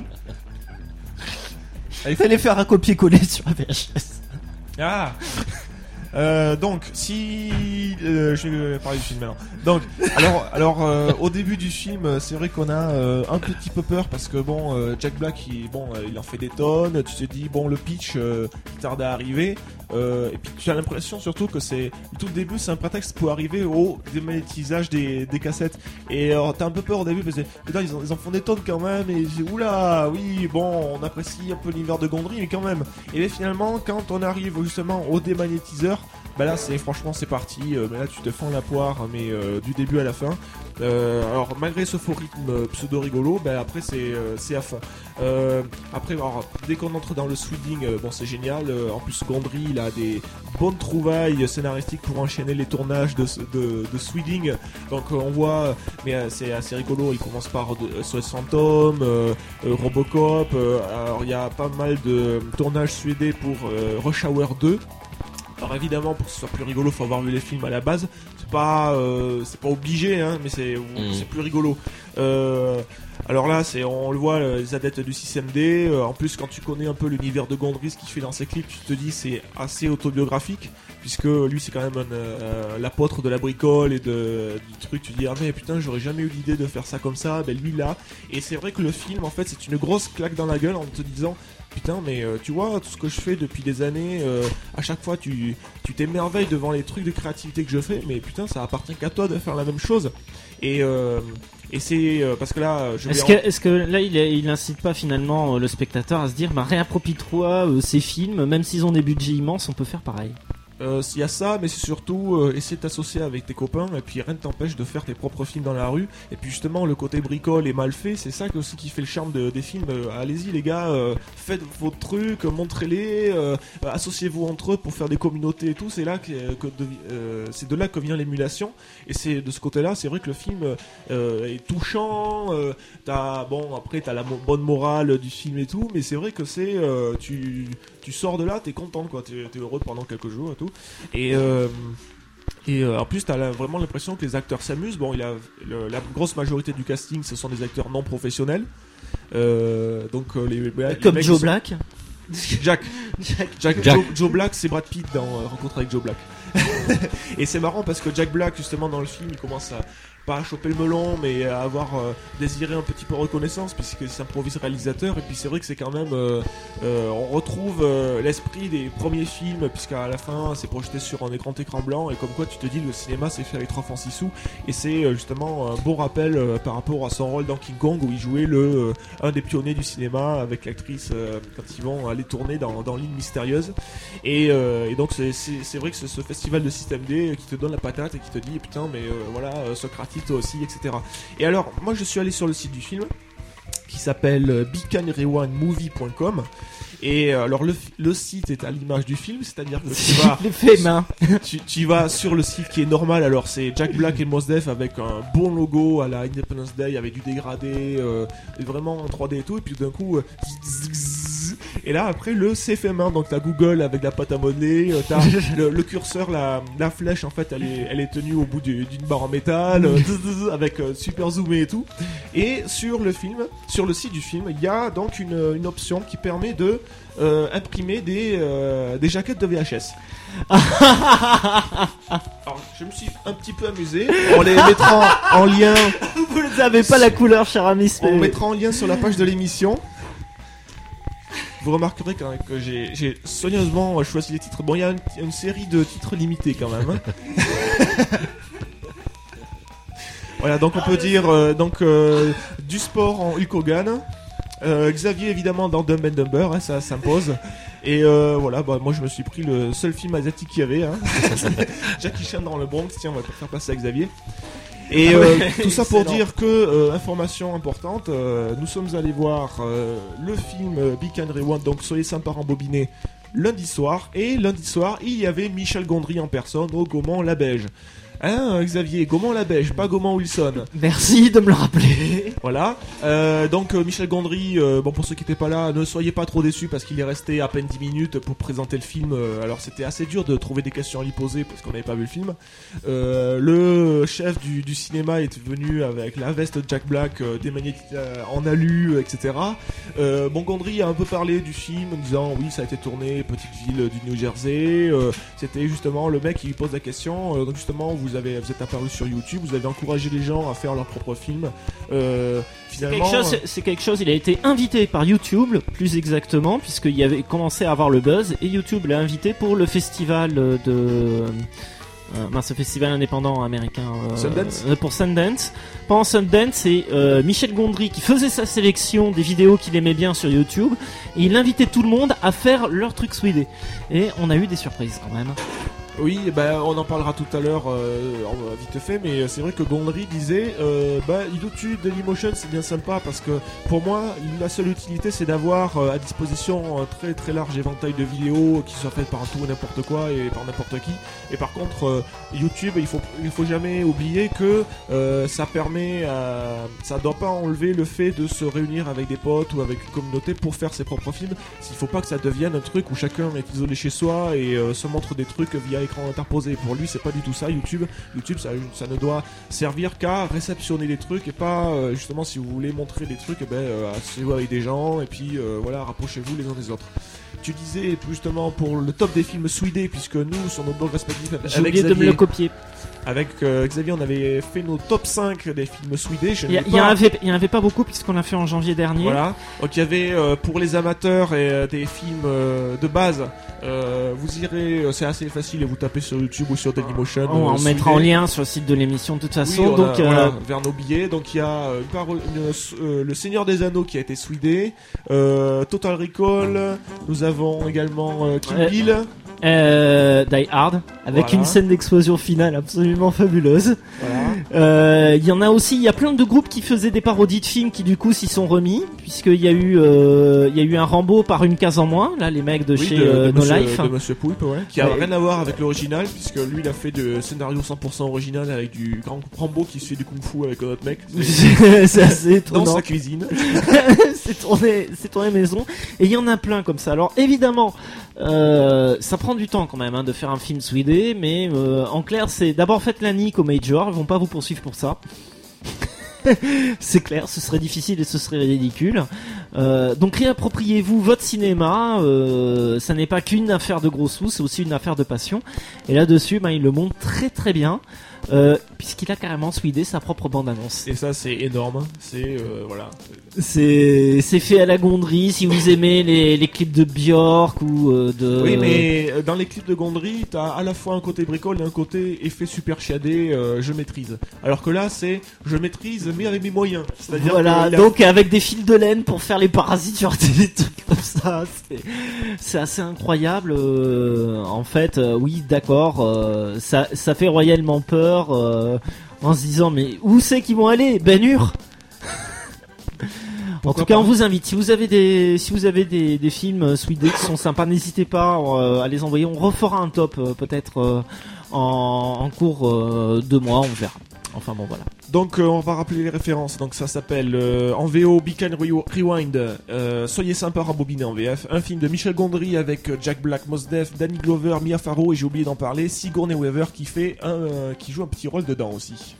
Il fallait faire un copier-coller sur la VHS. Ah. Donc, si je vais parler du film maintenant. Donc, alors, au début du film, c'est vrai qu'on a un petit peu peur parce que bon, Jack Black, il en fait des tonnes. Tu te dis bon, le pitch, il tarde à arriver. Et puis tu as l'impression surtout que tout le début, c'est un prétexte pour arriver au démagnétisage des cassettes. Et alors, t'as un peu peur au début parce que putain, ils en font des tonnes quand même. Et oula, oui, bon, on apprécie un peu l'univers de Gondry, mais quand même. Et bien finalement, quand on arrive justement au démagnétiseur, bah là franchement c'est parti, mais là tu te fends la poire, mais du début à la fin. Alors malgré ce faux rythme pseudo rigolo, bah après c'est à fond. Après alors, dès qu'on entre dans le swinging, bon c'est génial. En plus Gondry il a des bonnes trouvailles scénaristiques pour enchaîner les tournages de swinging. Donc on voit, mais c'est assez rigolo. Il commence par SOS Phantom, Robocop. Alors il y a pas mal de tournages suédés pour Rush Hour 2. Alors évidemment, pour que ce soit plus rigolo, faut avoir vu les films à la base. C'est pas obligé, hein, mais c'est plus rigolo. Alors là, on le voit, les adeptes du 6MD. En plus, quand tu connais un peu l'univers de Gondry, ce qu'il fait dans ses clips, tu te dis c'est assez autobiographique, puisque lui c'est quand même l'apôtre de la bricole et du truc. Tu te dis ah mais putain, j'aurais jamais eu l'idée de faire ça comme ça. Ben lui là. Et c'est vrai que le film en fait c'est une grosse claque dans la gueule en te disant putain mais tu vois tout ce que je fais depuis des années, à chaque fois tu t'émerveilles devant les trucs de créativité que je fais, mais putain ça appartient qu'à toi de faire la même chose. Et c'est parce que là est-ce que là il incite pas finalement le spectateur à se dire bah réapproprie-toi ces films, même s'ils ont des budgets immenses, on peut faire pareil. Il y a ça, mais c'est surtout essayer de t'associer avec tes copains et puis rien ne t'empêche de faire tes propres films dans la rue. Et puis justement, le côté bricole et mal fait, c'est ça aussi qui fait le charme des films. Allez-y les gars, faites vos trucs, montrez-les, associez-vous entre eux pour faire des communautés et tout. C'est là c'est de là que vient l'émulation. Et c'est de ce côté-là, c'est vrai que le film est touchant. Après t'as la bonne morale du film et tout, mais c'est vrai que c'est tu sors de là, t'es content quoi, t'es heureux pendant quelques jours et tout. Et en plus, t'as vraiment l'impression que les acteurs s'amusent. Bon, la grosse majorité du casting, ce sont des acteurs non professionnels. Comme Joe Black. Jack. Joe Black, c'est Brad Pitt dans Rencontre avec Joe Black. Et c'est marrant parce que Jack Black, justement, dans le film, il commence à pas à choper le melon, mais à avoir désiré un petit peu reconnaissance, puisqu'il s'improvise réalisateur. Et puis c'est vrai que c'est quand même on retrouve l'esprit des premiers films, puisqu'à la fin c'est projeté sur un grand écran blanc, et comme quoi tu te dis le cinéma c'est fait avec 3 francs 6 sous. Et c'est justement un bon rappel par rapport à son rôle dans King Kong, où il jouait un des pionniers du cinéma avec l'actrice quand ils vont aller tourner dans l'île mystérieuse. Et donc c'est vrai que c'est ce festival de Système D qui te donne la patate et qui te dit putain mais voilà, Socrates toi aussi, etc. Et alors moi je suis allé sur le site du film qui s'appelle beaconrewinemovie.com. Et alors le site est à l'image du film, c'est-à-dire que tu vas sur le site qui est normal. Alors c'est Jack Black et Mos Def avec un bon logo à la Independence Day avec du dégradé, vraiment en 3D et tout. Et puis d'un coup, et là après c'est fait main. Donc t'as Google avec la pâte à modeler, t'as le curseur, la flèche en fait elle est tenue au bout d'une barre en métal, avec super zoomé et tout. Et sur le site du film, il y a donc une option qui permet de imprimer des jaquettes de VHS. Alors, je me suis un petit peu amusé. On les mettra en lien. Vous ne savez pas la couleur, cher ami. On mettra en lien sur la page de l'émission. Vous remarquerez que j'ai soigneusement choisi les titres. Bon, il y a une série de titres limités quand même. Voilà, donc on peut dire du sport en Hulk Hogan. Xavier évidemment dans Dumb and Dumber, hein, ça s'impose. Et voilà, moi je me suis pris le seul film asiatique qu'il y avait, hein. Jackie Chan dans le Bronx. Tiens, on va faire passer à Xavier. Et tout ça pour dire que, information importante, nous sommes allés voir le film Beacon Rewind, donc soyez sympa rembobiné, lundi soir. Et lundi soir, il y avait Michel Gondry en personne au Gaumont-la-Beige. Hein, Xavier, Gaumont-la-Beige, pas Gaumont-Wilson. Merci de me le rappeler. Voilà. Donc Michel Gondry, pour ceux qui n'étaient pas là, ne soyez pas trop déçus parce qu'il est resté à peine 10 minutes pour présenter le film. Alors c'était assez dur de trouver des questions à lui poser parce qu'on n'avait pas vu le film. Le chef du cinéma est venu avec la veste de Jack Black, des magnétiques en alu, etc. Gondry a un peu parlé du film en disant oui, ça a été tourné petite ville du New Jersey. C'était justement le mec qui lui pose la question. Donc justement vous êtes apparu sur YouTube, vous avez encouragé les gens à faire leur propre film. Finalement, c'est quelque chose, il a été invité par YouTube, plus exactement, puisqu'il avait commencé à avoir le buzz, et YouTube l'a invité pour le festival ce festival indépendant américain Sundance. Pour Sundance. Pendant Sundance, c'est Michel Gondry qui faisait sa sélection des vidéos qu'il aimait bien sur YouTube, et il invitait tout le monde à faire leur truc swedé. Et on a eu des surprises quand même. Oui, on en parlera tout à l'heure vite fait, mais c'est vrai que Gondry disait YouTube Dailymotion c'est bien sympa parce que pour moi la seule utilité c'est d'avoir à disposition un très très large éventail de vidéos qui soient faites par tout et n'importe quoi et par n'importe qui. Et par contre YouTube, il faut jamais oublier que ça doit pas enlever le fait de se réunir avec des potes ou avec une communauté pour faire ses propres films. Il faut pas que ça devienne un truc où chacun est isolé chez soi et se montre des trucs via écran interposé. Pour lui c'est pas du tout ça. YouTube ça ne doit servir qu'à réceptionner des trucs et pas justement si vous voulez montrer des trucs asseyez-vous avec des gens et puis voilà, rapprochez-vous les uns des autres. Tu disais justement pour le top des films swedés, puisque nous sur nos blogs respectifs j'ai oublié de me le copier. Avec Xavier on avait fait nos top 5 des films swedés. Il y en avait pas beaucoup puisqu'on l'a fait en janvier dernier. Voilà, donc il y avait pour les amateurs et des films de base, vous irez, c'est assez facile et vous tapez sur YouTube ou sur Dailymotion. On mettra en lien sur le site de l'émission de toute façon. Oui, vers nos billets. Donc il y a le Seigneur des Anneaux qui a été swedé, Total Recall, nous avons également Kill Bill. Die Hard, avec Voilà. une scène d'explosion finale absolument fabuleuse. Voilà. Il y en a aussi, il y a plein de groupes qui faisaient des parodies de films qui du coup s'y sont remis, puisqu'il y a eu un Rambo par une case en moins, là les mecs de Oui, chez de No Monsieur- Life. de Monsieur Poulpe, ouais. Qui a Ouais. rien à voir avec l'original, puisque lui il a fait de scénario 100% original avec du grand Rambo qui se fait du kung-fu avec un autre mec. C'est assez Dans étonnant. sa cuisine. c'est tourné maison. Et il y en a plein comme ça. Alors évidemment, ça prend du temps quand même de faire un film suédé, mais en clair, c'est d'abord faites la nique au Major, ils vont pas vous poursuivre pour ça. C'est clair, ce serait difficile et ce serait ridicule. Donc réappropriez-vous votre cinéma. Ça n'est pas qu'une affaire de gros sous, c'est aussi une affaire de passion. Et là-dessus, il le montre très très bien, puisqu'il a carrément suédé sa propre bande-annonce. Et ça c'est énorme. C'est voilà. C'est fait à la Gondry. Si vous aimez les clips de Björk ou de. Oui, mais dans les clips de Gondry, t'as à la fois un côté bricole et un côté effet super chiadé, je maîtrise. Alors que là, c'est je maîtrise, mais avec mes moyens. C'est-à-dire Voilà, que il a- donc avec des fils de laine pour faire les parasites sur des trucs comme ça, c'est assez incroyable. En fait, oui, d'accord, ça fait royalement peur en se disant mais où c'est qu'ils vont aller, Ben Hur. En Pourquoi tout cas, pas. on vous invite. Si vous avez des films suédois qui sont sympas, n'hésitez pas à les envoyer. On refera un top peut-être en cours de mois, on verra. Enfin bon, voilà. Donc on va rappeler les références. Donc ça s'appelle en VO Be Kind Rewind. Soyez sympa rembobiné en VF. Un film de Michel Gondry avec Jack Black, Mos Def, Danny Glover, Mia Farrow et j'ai oublié d'en parler, Sigourney Weaver qui joue un petit rôle dedans aussi.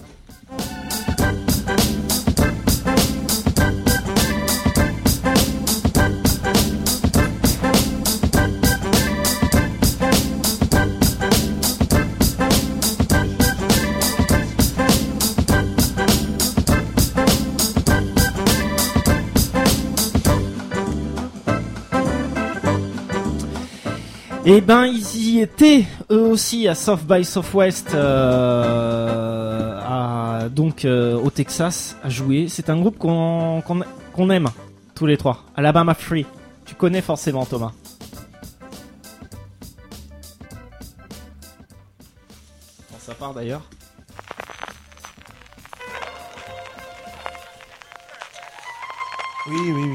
Et ben ils y étaient eux aussi à South by Southwest donc au Texas à jouer. C'est un groupe qu'on aime tous les trois. Alabama Free. Tu connais forcément Thomas. Quand ça part d'ailleurs. Oui, oui, oui.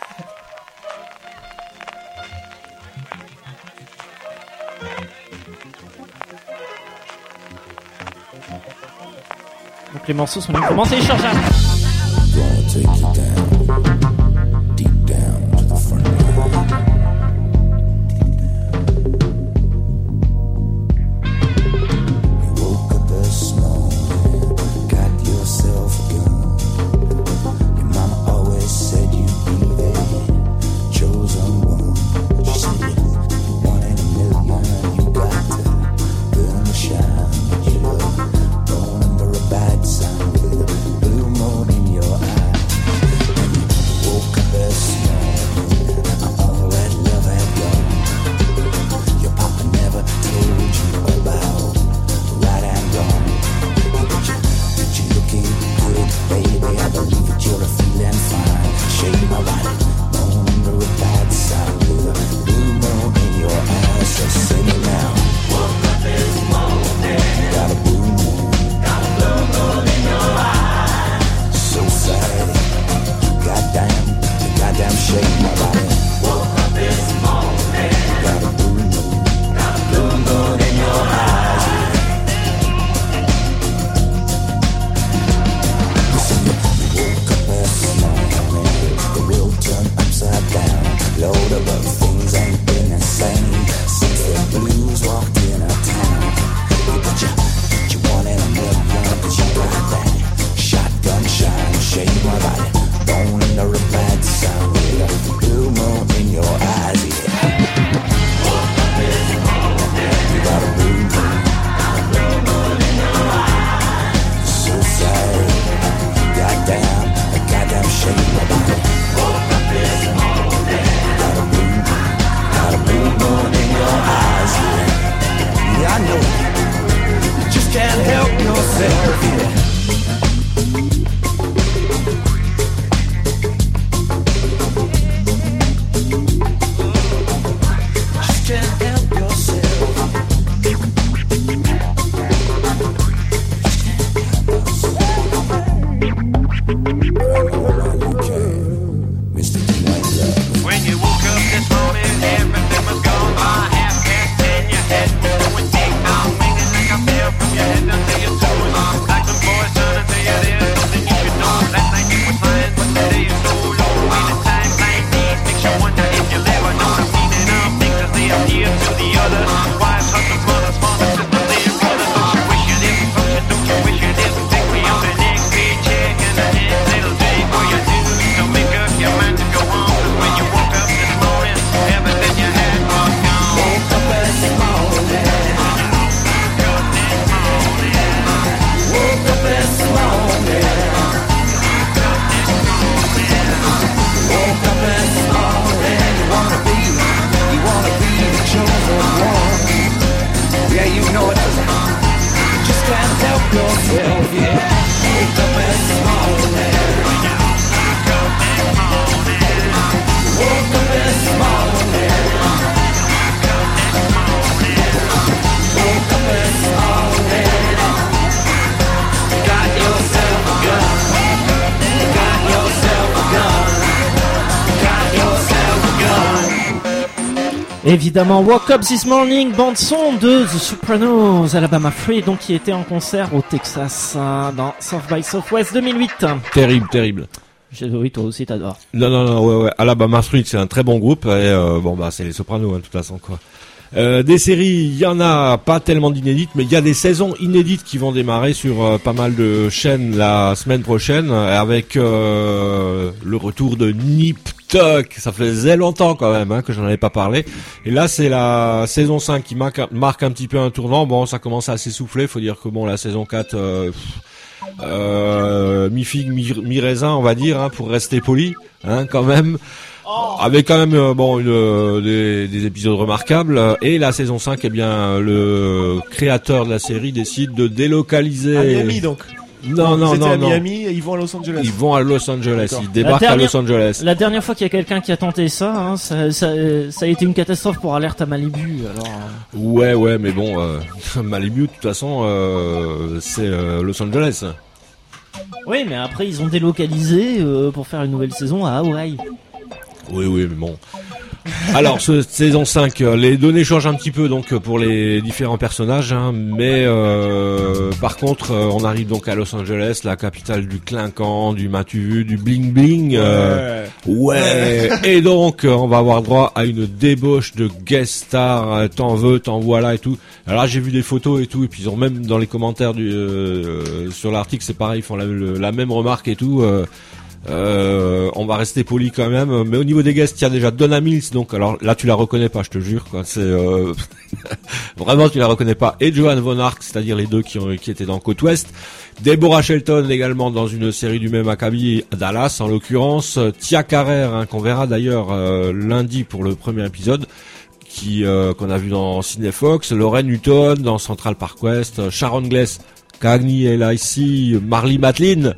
Donc les morceaux sont librement téléchargeables. Gonna take you down, deep down to the front line. You woke up this morning, got yourself a gun. Your mama always said you'd be the chosen one. She said you're 1 in a million, you got to burn the shine. But you're born under a bad sign with a blue moon in your eye. And you woke Mr. Tonight Love. When you woke up this morning, everything was gone by 10:30. Your head was going deep, I'm winging like a bell from your head until your toes. Like some boys turning to you, there's something you should know. Last night you were flying, but today you're so low. In a time like these, makes you wonder if you'll ever know the meaning of things as they appear to the others. Wives, husbands, mothers, fathers, sisters, and brothers. Don't you wish you didn't function? Don't you wish you didn't think we own the next paycheck and the next little day for your dues? So make up your mind to go on. 'Cause when you woke up this morning, everything you had was gone. Woke up this morning. Woke up this morning. Woke up this morning. You wanna be the chosen one. Yeah, you know it. Just can't help yourself, yeah. Woke up this morning. Woke up this morning. Woke up this morning. Got yourself a gun. Got yourself a gun. Got yourself a gun. Évidemment, Woke Up This Morning, bande son de The Sopranos, Alabama Free, donc qui était en concert au Texas dans South by Southwest 2008. Terrible. Oui, toi aussi t'adores. Non, ouais. Alabama Street, c'est un très bon groupe. Et c'est les Sopranos, de toute façon, quoi. Des séries, il y en a pas tellement d'inédites, mais il y a des saisons inédites qui vont démarrer sur pas mal de chaînes la semaine prochaine, avec le retour de Nip Tuck. Ça faisait longtemps quand même que j'en avais pas parlé. Et là, c'est la saison 5 qui marque un petit peu un tournant. Bon, ça commence à s'essouffler. Faut dire que la saison 4... mi-figue, mi-raisin, on va dire, pour rester poli, quand même. Avec quand même des épisodes remarquables. Et la saison 5, le créateur de la série décide de délocaliser. À Miami donc. Non. À Miami et ils vont à Los Angeles. Ils vont à Los Angeles. D'accord. Ils débarquent à Los Angeles. La dernière fois qu'il y a quelqu'un qui a tenté ça, ça a été une catastrophe pour Alerte à Malibu. Alors. Ouais, mais bon, Malibu, de toute façon, c'est Los Angeles. Oui, mais après ils ont délocalisé pour faire une nouvelle saison à Hawaï. Oui, mais bon. Alors, saison 5, les données changent un petit peu donc pour les différents personnages, mais par contre, on arrive donc à Los Angeles, la capitale du clinquant, du m'as-tu vu, du bling bling. Ouais. Et donc, on va avoir droit à une débauche de guest stars, t'en veux, t'en voilà et tout. Alors là, j'ai vu des photos et tout, et puis ils ont même dans les commentaires sur l'article, c'est pareil, ils font la même remarque et tout. On va rester poli quand même, mais au niveau des guests, il y a déjà Donna Mills, donc alors là tu la reconnais pas, je te jure, quoi. C'est vraiment tu la reconnais pas. Et Joan Von Ark, c'est-à-dire les deux qui étaient dans Côte Ouest. Deborah Shelton également dans une série du même acabit, Dallas en l'occurrence. Tia Carrère, qu'on verra d'ailleurs lundi pour le premier épisode, qu'on a vu dans Cinefox. Lauren Newton dans Central Park West. Sharon Gless, Cagney LIC, Marlee Matlin,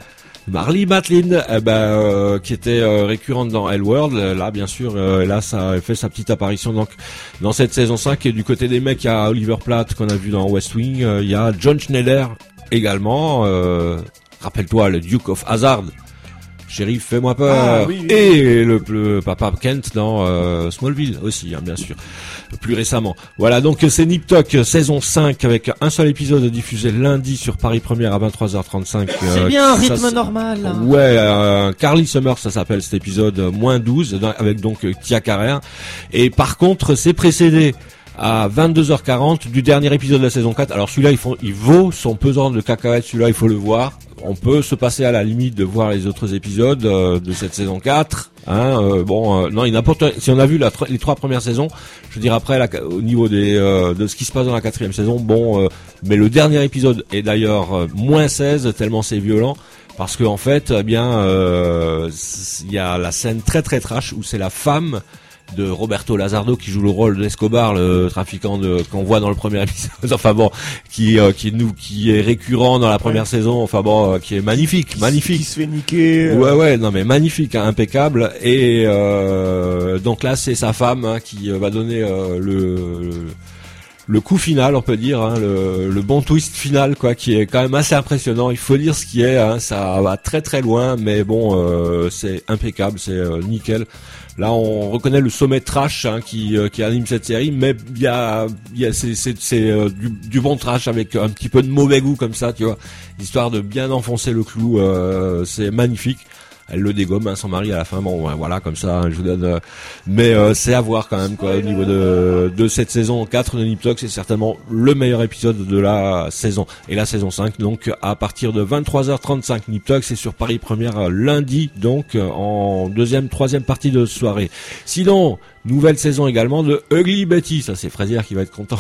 qui était récurrente dans Hellworld. Là, bien sûr, là, ça a fait sa petite apparition donc dans cette saison 5. Et du côté des mecs, il y a Oliver Platt qu'on a vu dans West Wing. Il y a John Schneider également. Rappelle-toi, le Duke of Hazzard. Shérif, fais-moi peur. Oui. Et le papa Kent dans Smallville aussi, bien sûr. Plus récemment. Voilà, donc c'est Nip Tuck, saison 5, avec un seul épisode diffusé lundi sur Paris Première à 23h35. C'est bien, rythme normal. Ouais, Carly Summers, ça s'appelle cet épisode, moins 12, avec donc Tia Carrère. Et par contre, c'est précédé à 22h40 du dernier épisode de la saison 4. Alors celui-là, il vaut son pesant de cacahuètes, celui-là, il faut le voir. On peut se passer à la limite de voir les autres épisodes de cette saison 4. Non, il n'importe. Si on a vu les 3 premières saisons, je veux dire après au niveau de ce qui se passe dans la 4e saison, mais le dernier épisode est d'ailleurs moins 16 tellement c'est violent. Parce que en fait, il y a la scène très très trash où c'est la femme de Roberto Lazardo qui joue le rôle d'Escobar, le trafiquant qu'on voit dans le premier épisode. Enfin bon, qui est récurrent dans la première saison. Enfin bon, qui est magnifique. Qui se fait niquer. Ouais, non mais magnifique, impeccable. Et donc là, c'est sa femme qui va donner le coup final, on peut dire, hein, le bon twist final, quoi, qui est quand même assez impressionnant. Il faut dire ce qui est, hein, ça va très très loin, mais bon, c'est impeccable, c'est nickel. Là, on reconnaît le sommet trash hein, qui anime cette série, mais il y a c'est du bon trash avec un petit peu de mauvais goût comme ça, tu vois, histoire de bien enfoncer le clou. C'est magnifique. Elle le dégomme, hein, son mari à la fin. Bon, ouais, voilà, comme ça, hein, je vous donne. Mais c'est à voir quand même, quoi, au niveau de cette saison 4 de Nip Tuck. C'est certainement le meilleur épisode de la saison. Et la saison 5, donc, à partir de 23h35, Nip Tuck, c'est sur Paris Première lundi, donc, en troisième partie de soirée. Sinon, nouvelle saison également de Ugly Betty. Ça, c'est Frazier qui va être content.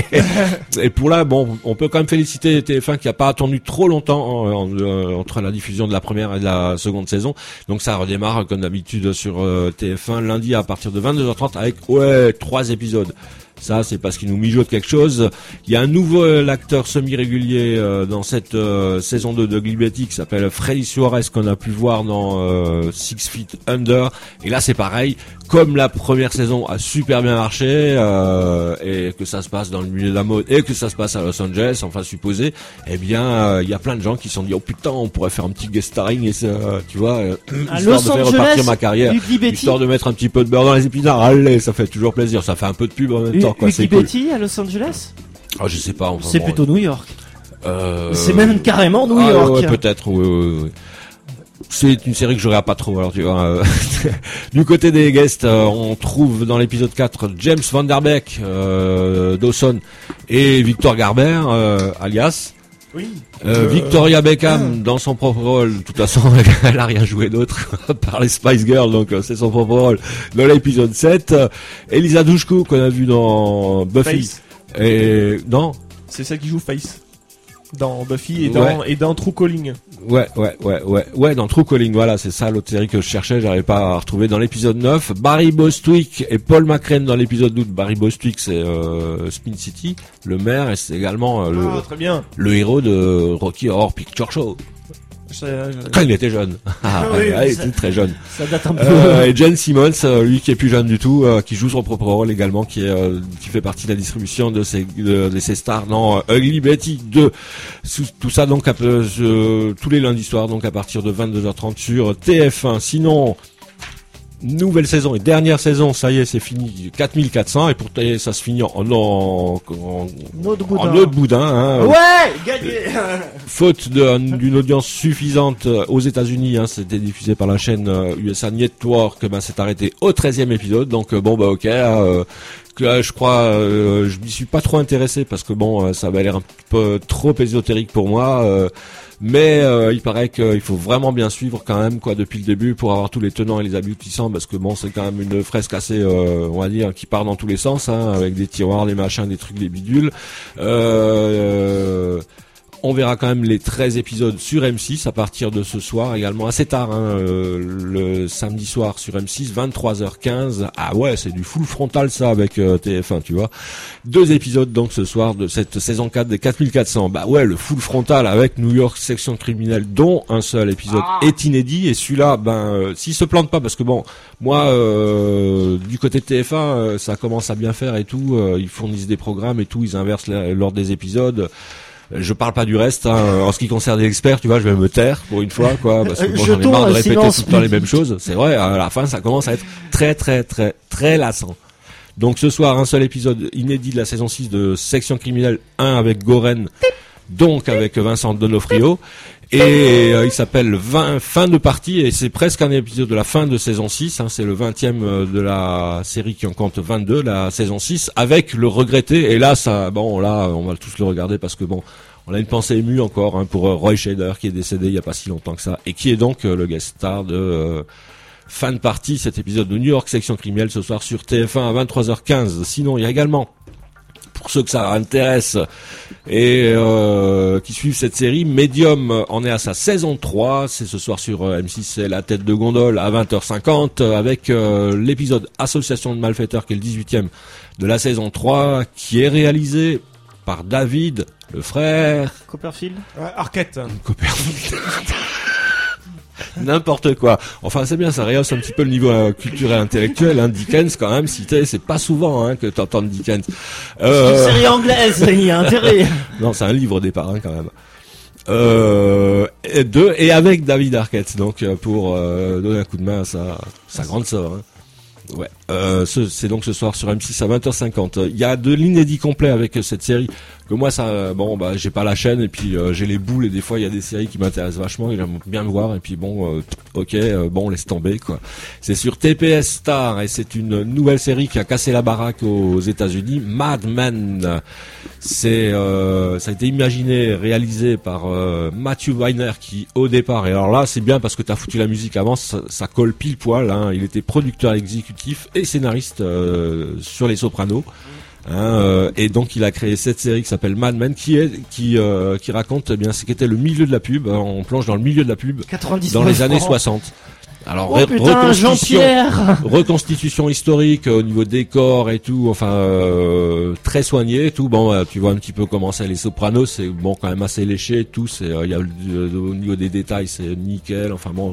Et pour là, bon, on peut quand même féliciter TF1 qui a pas attendu trop longtemps entre la diffusion de la première et de la seconde saison. Donc ça redémarre comme d'habitude sur TF1 lundi à partir de 22h30 avec 3 épisodes. Ça, c'est parce qu'il nous mijote quelque chose. Il y a un nouveau acteur semi-régulier dans cette saison 2 de Ugly Betty qui s'appelle Freddy Suarez, qu'on a pu voir dans Six Feet Under. Et là, c'est pareil. Comme la première saison a super bien marché et que ça se passe dans le milieu de la mode et que ça se passe à Los Angeles, enfin supposé, eh bien, il y a plein de gens qui se sont dit, oh putain, on pourrait faire un petit guest starring et ça, tu vois, À histoire Los de faire Angeles, repartir ma carrière, Ugly Betty. histoire de mettre un petit peu de beurre dans les épinards. Allez, ça fait toujours plaisir. Ça fait un peu de pub en même temps, quoi. Ugly C'est cool. Betty à Los Angeles? Ah, je sais pas. Enfin, C'est bon, plutôt New York. euh, C'est même carrément New ah, York. ouais, peut-être. Oui. C'est une série que j'aurais pas trop, alors tu vois. Du côté des guests, on trouve dans l'épisode 4 James Van Der Beek, Dawson et Victor Garber, alias. Oui. Victoria Beckham dans son propre rôle. De toute façon, elle a rien joué d'autre par les Spice Girls, donc c'est son propre rôle. Dans l'épisode 7, Elisa Dushku qu'on a vu dans Buffy. Face. Et non. C'est celle qui joue Face dans Buffy et dans True Calling. Ouais, dans True Calling, voilà, c'est ça l'autre série que je cherchais, j'arrivais pas à retrouver. Dans l'épisode 9, Barry Bostwick et Paul McCrane dans l'épisode 12. Barry Bostwick, c'est Spin City, le maire, et c'est également Très bien. le héros de Rocky Horror Picture Show. Je- Quand il était jeune. oui, il ça- était très jeune. Ça date un peu. Et Jen Simmons, lui qui est plus jeune du tout, qui joue son propre rôle également, qui fait partie de la distribution de ces stars dans Ugly Betty 2. Tout ça donc tous les lundis soirs, donc à partir de 22h30 sur TF1. Sinon, nouvelle saison et dernière saison, ça y est, c'est fini, 4400, et pourtant ça se finit en Notre autre boudin, hein. Ouais, gagné. Faute d'une audience suffisante aux États-Unis, hein, c'était diffusé par la chaîne USA Network, ben c'est arrêté au 13e épisode. Donc ok, je crois, je m'y suis pas trop intéressé parce que ça avait l'air un peu trop ésotérique pour moi. Mais il paraît qu'il faut vraiment bien suivre quand même, quoi, depuis le début pour avoir tous les tenants et les aboutissants, parce que c'est quand même une fresque assez, on va dire, qui part dans tous les sens, hein, avec des tiroirs, des machins, des trucs, des bidules. On verra quand même les 13 épisodes sur M6 à partir de ce soir, également assez tard, hein, le samedi soir sur M6, 23h15. Ah ouais, c'est du full frontal ça avec TF1, tu vois. 2 épisodes donc ce soir de cette saison 4 des 4400. Bah ouais, le full frontal avec New York section criminelle, dont un seul épisode est inédit. Et celui-là, s'il se plante pas, parce que moi, du côté de TF1, ça commence à bien faire et tout. Ils fournissent des programmes et tout, ils inversent l'ordre des épisodes. Je parle pas du reste, hein. En ce qui concerne les experts, tu vois, je vais me taire pour une fois, quoi, parce que j'en ai marre de répéter tout le temps les mêmes choses. C'est vrai, à la fin, ça commence à être très, très, très, très lassant. Donc ce soir, un seul épisode inédit de la saison 6 de Section Criminelle 1 avec Goren, donc avec Vincent Donofrio. Et il s'appelle Fin de partie, et c'est presque un épisode de la fin de saison 6, hein, c'est le 20e de la série qui en compte 22, la saison 6, avec le regretté, et là, on va tous le regarder parce que on a une pensée émue encore, hein, pour Roy Scheider qui est décédé il y a pas si longtemps que ça, et qui est donc le guest star de Fin de partie, cet épisode de New York Section Criminelle ce soir sur TF1 à 23h15. Sinon, il y a également, pour ceux que ça intéresse et qui suivent cette série, Medium en est à sa saison 3, c'est ce soir sur M6, c'est La Tête de Gondole à 20h50 avec l'épisode Association de malfaiteurs qui est le 18e de la saison 3, qui est réalisé par David, le frère Copperfield. Arquette. Copperfield. N'importe quoi. Enfin, c'est bien, ça rehausse un petit peu le niveau culturel intellectuel, hein. Dickens, quand même, cité, c'est pas souvent, hein, que t'entends Dickens. C'est une série anglaise, il y a intérêt. Non, c'est un livre au départ, hein, quand même. Et avec David Arquette, donc, pour, donner un coup de main à sa grande sœur, hein. Ouais, c'est donc ce soir sur M6 à 20h50. Il y a de l'inédit complet avec cette série. Que moi, ça, bon, bah, j'ai pas la chaîne et puis j'ai les boules et des fois il y a des séries qui m'intéressent vachement. Et j'aime bien le voir et puis bon, bon, laisse tomber quoi. C'est sur TPS Star et c'est une nouvelle série qui a cassé la baraque aux États-Unis. Mad Men. Ça a été imaginé, réalisé par Matthew Weiner qui au départ. Et alors là, c'est bien parce que t'as foutu la musique avant, ça colle pile poil. Hein. Il était producteur exécutif et scénariste sur Les Sopranos. Hein, et donc il a créé cette série qui s'appelle Mad Men qui raconte bien ce qu'était le milieu de la pub. On plonge dans le milieu de la pub 99 dans les années francs. 60. Alors Oh putain, Jean-Pierre. reconstitution historique au niveau décor et tout, enfin très soigné et tout. Bon, tu vois un petit peu comment c'est Les Sopranos, c'est bon quand même assez léché et tout. C'est il y a au niveau des détails, c'est nickel. Enfin bon.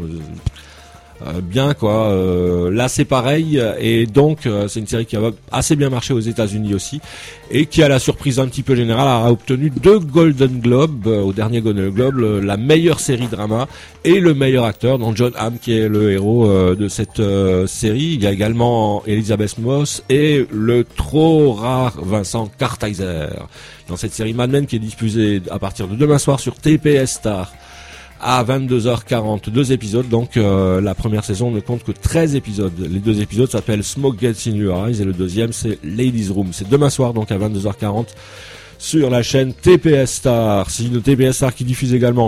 Bien quoi, là c'est pareil et donc c'est une série qui a assez bien marché aux États-Unis aussi et qui à la surprise un petit peu générale a obtenu 2 Golden Globes au dernier Golden Globe, la meilleure série drama et le meilleur acteur, dont John Hamm qui est le héros de cette série. Il y a également Elizabeth Moss et le trop rare Vincent Kartheiser dans cette série Mad Men qui est diffusée à partir de demain soir sur TPS Star. À 22h40, 2 épisodes, donc la première saison ne compte que 13 épisodes. Les 2 épisodes s'appellent Smoke Gets in Your Eyes et le deuxième c'est Ladies Room. C'est demain soir donc à 22h40 sur la chaîne TPS Star. C'est une TPS Star qui diffuse également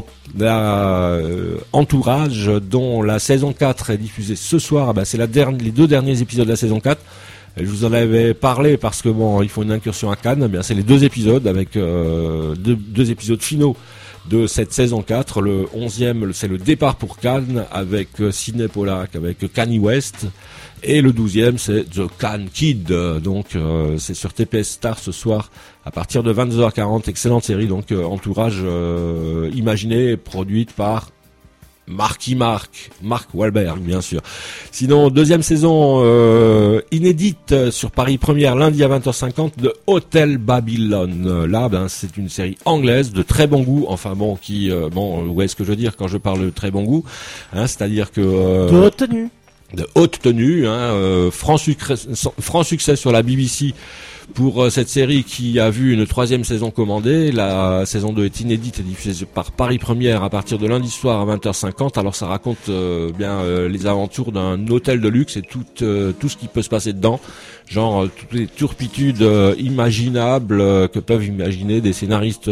Entourage, dont la saison 4 est diffusée ce soir. C'est les 2 derniers épisodes de la saison 4. Et je vous en avais parlé parce que bon, il faut une incursion à Cannes. C'est les 2 épisodes avec deux épisodes finaux de cette saison 4. Le 11e, c'est le départ pour Cannes avec Sidney Pollack, avec Kanye West. Et le 12e, c'est The Cannes Kid. Donc, c'est sur TPS Star ce soir à partir de 22h40. Excellente série, donc Entourage imaginée et produite par Mark Wahlberg, bien sûr. Sinon, 2e saison inédite sur Paris Première, lundi à 20h50 de Hotel Babylon. Là, c'est une série anglaise de très bon goût. Enfin bon, où est-ce que je veux dire quand je parle de très bon goût, hein, c'est-à-dire que De haute tenue. De haute tenue, hein, franc succès sur la BBC. Pour cette série qui a vu une 3e saison commandée, la saison 2 est inédite et diffusée par Paris Première à partir de lundi soir à 20h50. Alors ça raconte les aventures d'un hôtel de luxe et tout ce qui peut se passer dedans, genre toutes les turpitudes imaginables que peuvent imaginer des scénaristes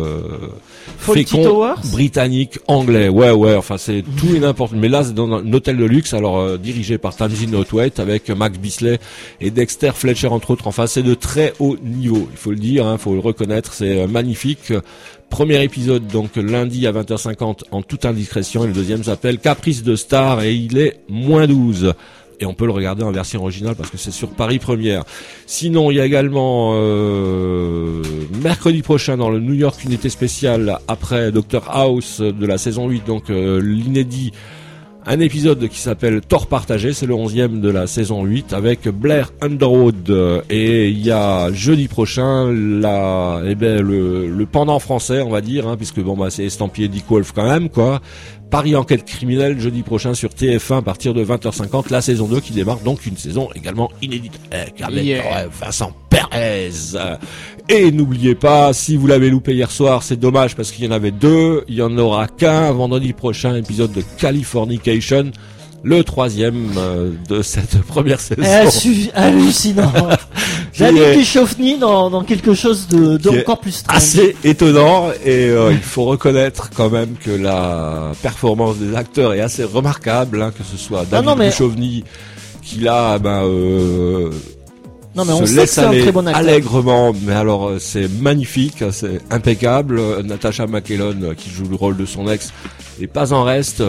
féconds britanniques, anglais. Ouais, enfin c'est tout et n'importe. Mais là c'est dans un hôtel de luxe, alors dirigé par Tamsin Otwaite avec Max Bisley et Dexter Fletcher entre autres. Enfin c'est de très haut niveau, il faut le dire, hein, faut le reconnaître, c'est magnifique. Premier épisode donc lundi à 20h50 en toute indiscrétion et le deuxième s'appelle Caprice de Star et il est -12. Et on peut le regarder en version originale parce que c'est sur Paris Première. Sinon, il y a également mercredi prochain dans le New York Unité Spéciale après Dr House de la saison 8, donc l'inédit. Un épisode qui s'appelle Tort partagé, c'est le 11e de la saison 8 avec Blair Underwood. Et il y a jeudi prochain le pendant français, on va dire, hein, puisque c'est estampillé Dick Wolf quand même, quoi. Paris Enquête criminelle jeudi prochain sur TF1 à partir de 20h50, la saison 2 qui démarre, donc une saison également inédite avec Vincent Perez. Et n'oubliez pas, si vous l'avez loupé hier soir, c'est dommage parce qu'il y en avait 2, il y en aura qu'un vendredi prochain, épisode de Californication, le 3e de cette première saison. Hallucinant. J'avais Pichofny dans quelque chose de encore plus strange. Assez étonnant et il faut reconnaître quand même que la performance des acteurs est assez remarquable, hein, que ce soit David Pichofny qui là non mais on sait que c'est un très bon acteur. Allègrement, mais alors c'est magnifique, c'est impeccable. Natasha McElhone qui joue le rôle de son ex et pas en reste.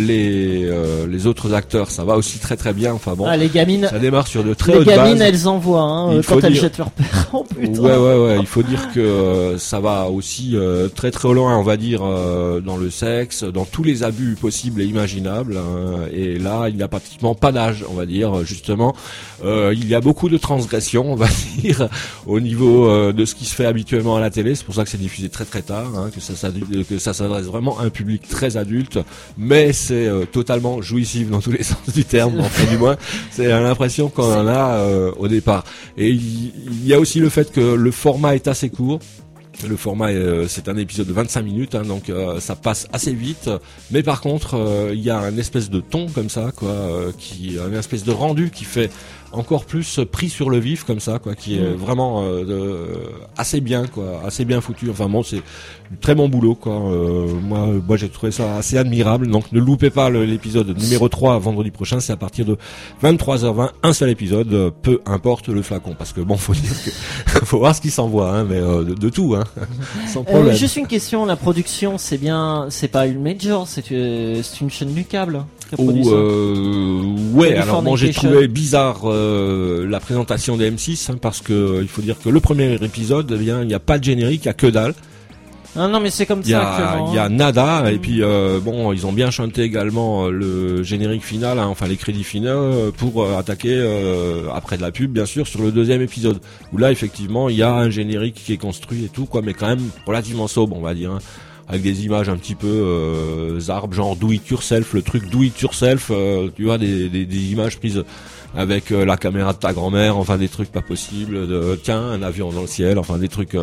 Les autres acteurs, ça va aussi très très bien. Enfin bon, Ah, les gamines, ça démarre sur de très les hautes gamines, bases. elles envoient hein, Il faut quand elles dire- jettent leur père. Oh putain. Ouais. Il faut dire que ça va aussi très très loin, on va dire, dans le sexe, dans tous les abus possibles et imaginables. Hein. Et là, il n'y a pratiquement pas d'âge, on va dire, justement. Il y a beaucoup de transgressions, on va dire, au niveau de ce qui se fait habituellement à la télé. C'est pour ça que c'est diffusé très très tard, hein, que ça s'adresse vraiment à un public très adulte. Mais c'est totalement jouissif dans tous les sens du terme, enfin du moins. C'est l'impression qu'on en a au départ. Et il y a aussi le fait que le format est assez court. Le format, c'est un épisode de 25 minutes, hein, donc ça passe assez vite. Mais par contre, il y a un espèce de ton comme ça, quoi, un espèce de rendu qui fait encore plus pris sur le vif comme ça, quoi, qui est vraiment assez bien, quoi, assez bien foutu. Enfin bon, c'est du très bon boulot, quoi. Moi, j'ai trouvé ça assez admirable. Donc ne loupez pas l'épisode numéro 3 vendredi prochain. C'est à partir de 23h20, un seul épisode, peu importe le flacon, parce que bon, faut dire que faut voir ce qui s'envoie, hein, mais de tout, hein, sans problème. Juste une question, la production, c'est pas une major, c'est une chaîne du câble qui a produit ça. Ouais, alors moi j'ai Californication. trouvé bizarre la présentation des M6, hein, parce que il faut dire que le premier épisode, eh bien, il n'y a pas de générique, il y a que dalle. Ah non, mais c'est comme Il y ça a, actuellement. il y a nada, et puis bon, ils ont bien chanté également le générique final, hein, enfin les crédits finaux, pour attaquer après de la pub, bien sûr, sur le deuxième épisode, où là effectivement il y a un générique qui est construit et tout, quoi, mais quand même relativement sobre, on va dire. Hein. Avec des images un petit peu zarb, genre do it yourself, le truc do it yourself, tu vois, des images prises avec la caméra de ta grand-mère, enfin des trucs pas possibles, tiens, un avion dans le ciel, enfin des trucs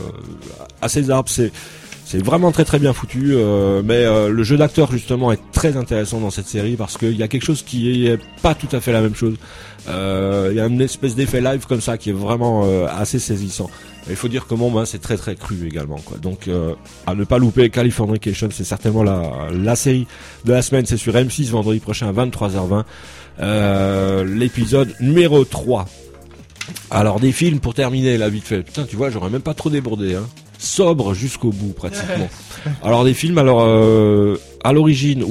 assez zarb, c'est vraiment très très bien foutu, mais le jeu d'acteur justement est très intéressant dans cette série parce qu'il y a quelque chose qui est pas tout à fait la même chose. Il y a une espèce d'effet live comme ça qui est vraiment assez saisissant. Il faut dire que bon, c'est très très cru également, quoi. Donc à ne pas louper, Californication, c'est certainement la série de la semaine. C'est sur M6 vendredi prochain à 23h20. L'épisode numéro 3. Alors des films pour terminer là vite fait. Putain, tu vois, j'aurais même pas trop débordé, hein. Sobre jusqu'au bout pratiquement. Alors des films, à l'origine,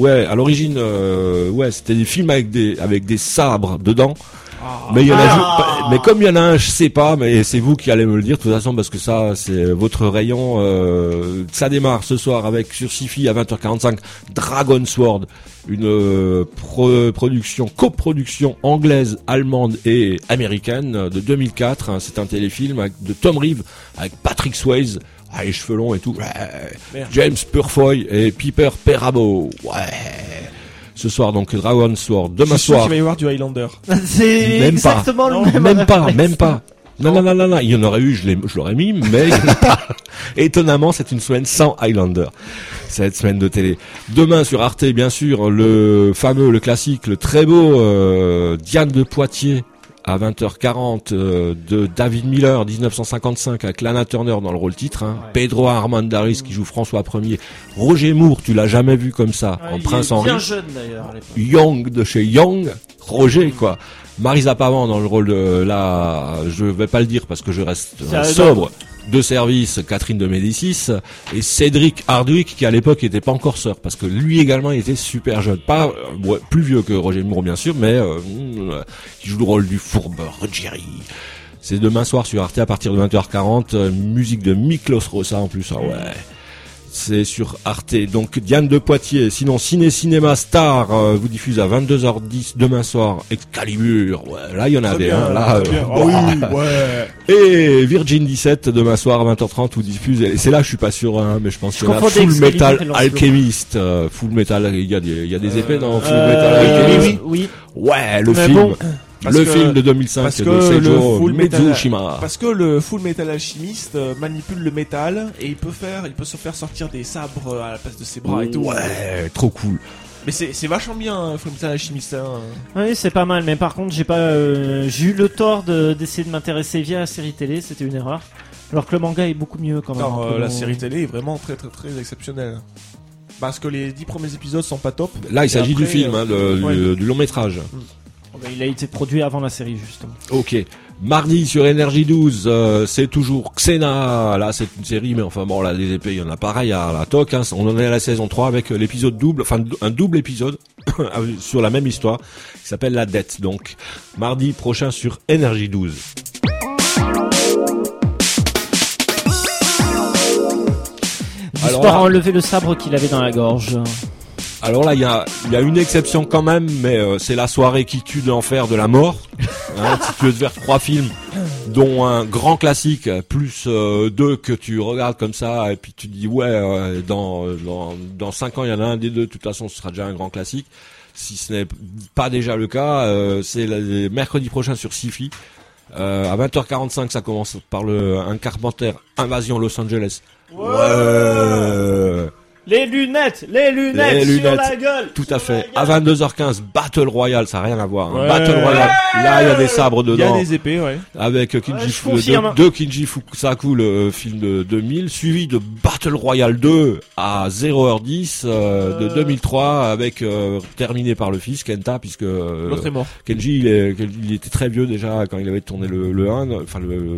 c'était des films avec des sabres dedans. Mais il y en a, mais comme il y en a un, je sais pas, mais c'est vous qui allez me le dire de toute façon parce que ça c'est votre rayon. Ça démarre ce soir avec sur Sci-Fi à 20h45 Dragon Sword, une coproduction anglaise, allemande et américaine de 2004. Hein, c'est un téléfilm de Tom Reeves avec Patrick Swayze. Ah, les cheveux longs et tout. Ouais. James Purfoy et Piper Perabo. Ouais. Ce soir donc Dragon Sword. Demain Je suis sûr soir. qu'il va y avoir du Highlander. C'est Même exactement pas. le même. Même pas. Non. Il y en aurait eu, je l'aurais mis, mais il y en a pas. Étonnamment, c'est une semaine sans Highlander. Cette semaine de télé. Demain sur Arte, bien sûr, le fameux, le classique, le très beau Diane de Poitiers à 20h40 de David Miller 1955 avec Lana Turner dans le rôle titre, hein. Ouais. Pedro Armandaris qui joue François Ier, Roger Moore, tu l'as jamais vu comme ça, en Prince Henri, bien jeune d'ailleurs à l'époque. Young de chez Young, Roger quoi. Marisa Pavan dans le rôle de je vais pas le dire parce que je reste sobre, de service, Catherine de Médicis, et Cédric Hardwick qui à l'époque était pas encore sœur parce que lui également il était super jeune, pas plus vieux que Roger Moore bien sûr, mais qui joue le rôle du fourbe Jerry. C'est demain soir sur Arte à partir de 20h40, musique de Miklos Rosa en plus, ah ouais. C'est sur Arte. Donc Diane de Poitiers. Sinon Cinéma Star vous diffuse à 22h10 demain soir. Excalibur. Ouais, là il y en avait un. Là. Oui, ouais. Et Virgin 17 demain soir à 20h30 vous diffuse. Et c'est là je suis pas sûr, hein, mais je pense que Full Metal Alchemist. Full Metal. Il y a des épées dans Full Metal Alchemist. Oui. Ouais, le film. Bon. Film de 2005 parce de que Seijo Mitsushima. Parce que le Full Metal Alchimiste manipule le métal et il peut se faire sortir des sabres à la place de ses bras et tout. Ouais, trop cool. Mais c'est vachement bien Full Metal Alchimiste. Hein. Oui, c'est pas mal, mais par contre, j'ai eu le tort d'essayer de m'intéresser via la série télé, c'était une erreur. Alors que le manga est beaucoup mieux quand même. Non, la série télé est vraiment très très très exceptionnelle. Parce que les 10 premiers épisodes sont pas top. Là, il s'agit du film, du long métrage. Il a été produit avant la série justement. Ok. Mardi sur Énergie 12, c'est toujours Xena. Là, c'est une série, mais enfin bon, là, des épées, il y en a pareil à la toc. Hein. On en est à la saison 3 avec l'épisode double, enfin un double épisode sur la même histoire qui s'appelle La Dette. Donc, mardi prochain sur Énergie 12. Alors Sport là- a enlevé le sabre qu'il avait dans la gorge. Alors là, il y a une exception quand même, mais c'est la soirée qui tue de l'enfer de la mort. Hein, si tu veux te faire 3 films, dont un grand classique, plus 2 que tu regardes comme ça, et puis tu te dis ouais, dans 5 ans, il y en a un des deux, de toute façon, ce sera déjà un grand classique. Si ce n'est pas déjà le cas, c'est mercredi prochain sur Sci-Fi. À 20h45, ça commence par un Carpenter Invasion Los Angeles. Ouais. Les lunettes sur lunettes. la gueule. Tout à fait. À 22h15, Battle Royale, ça n'a rien à voir. Hein. Ouais. Battle Royale. Là, il y a des sabres Il y a dedans. des épées, ouais. Avec je confirme. de Kinji Fukasaku, le film de 2000, suivi de Battle Royale 2 à 0h10 de 2003, avec terminé par le fils Kenta, puisque L'autre est mort. Kenji il était très vieux déjà quand il avait tourné le 1, enfin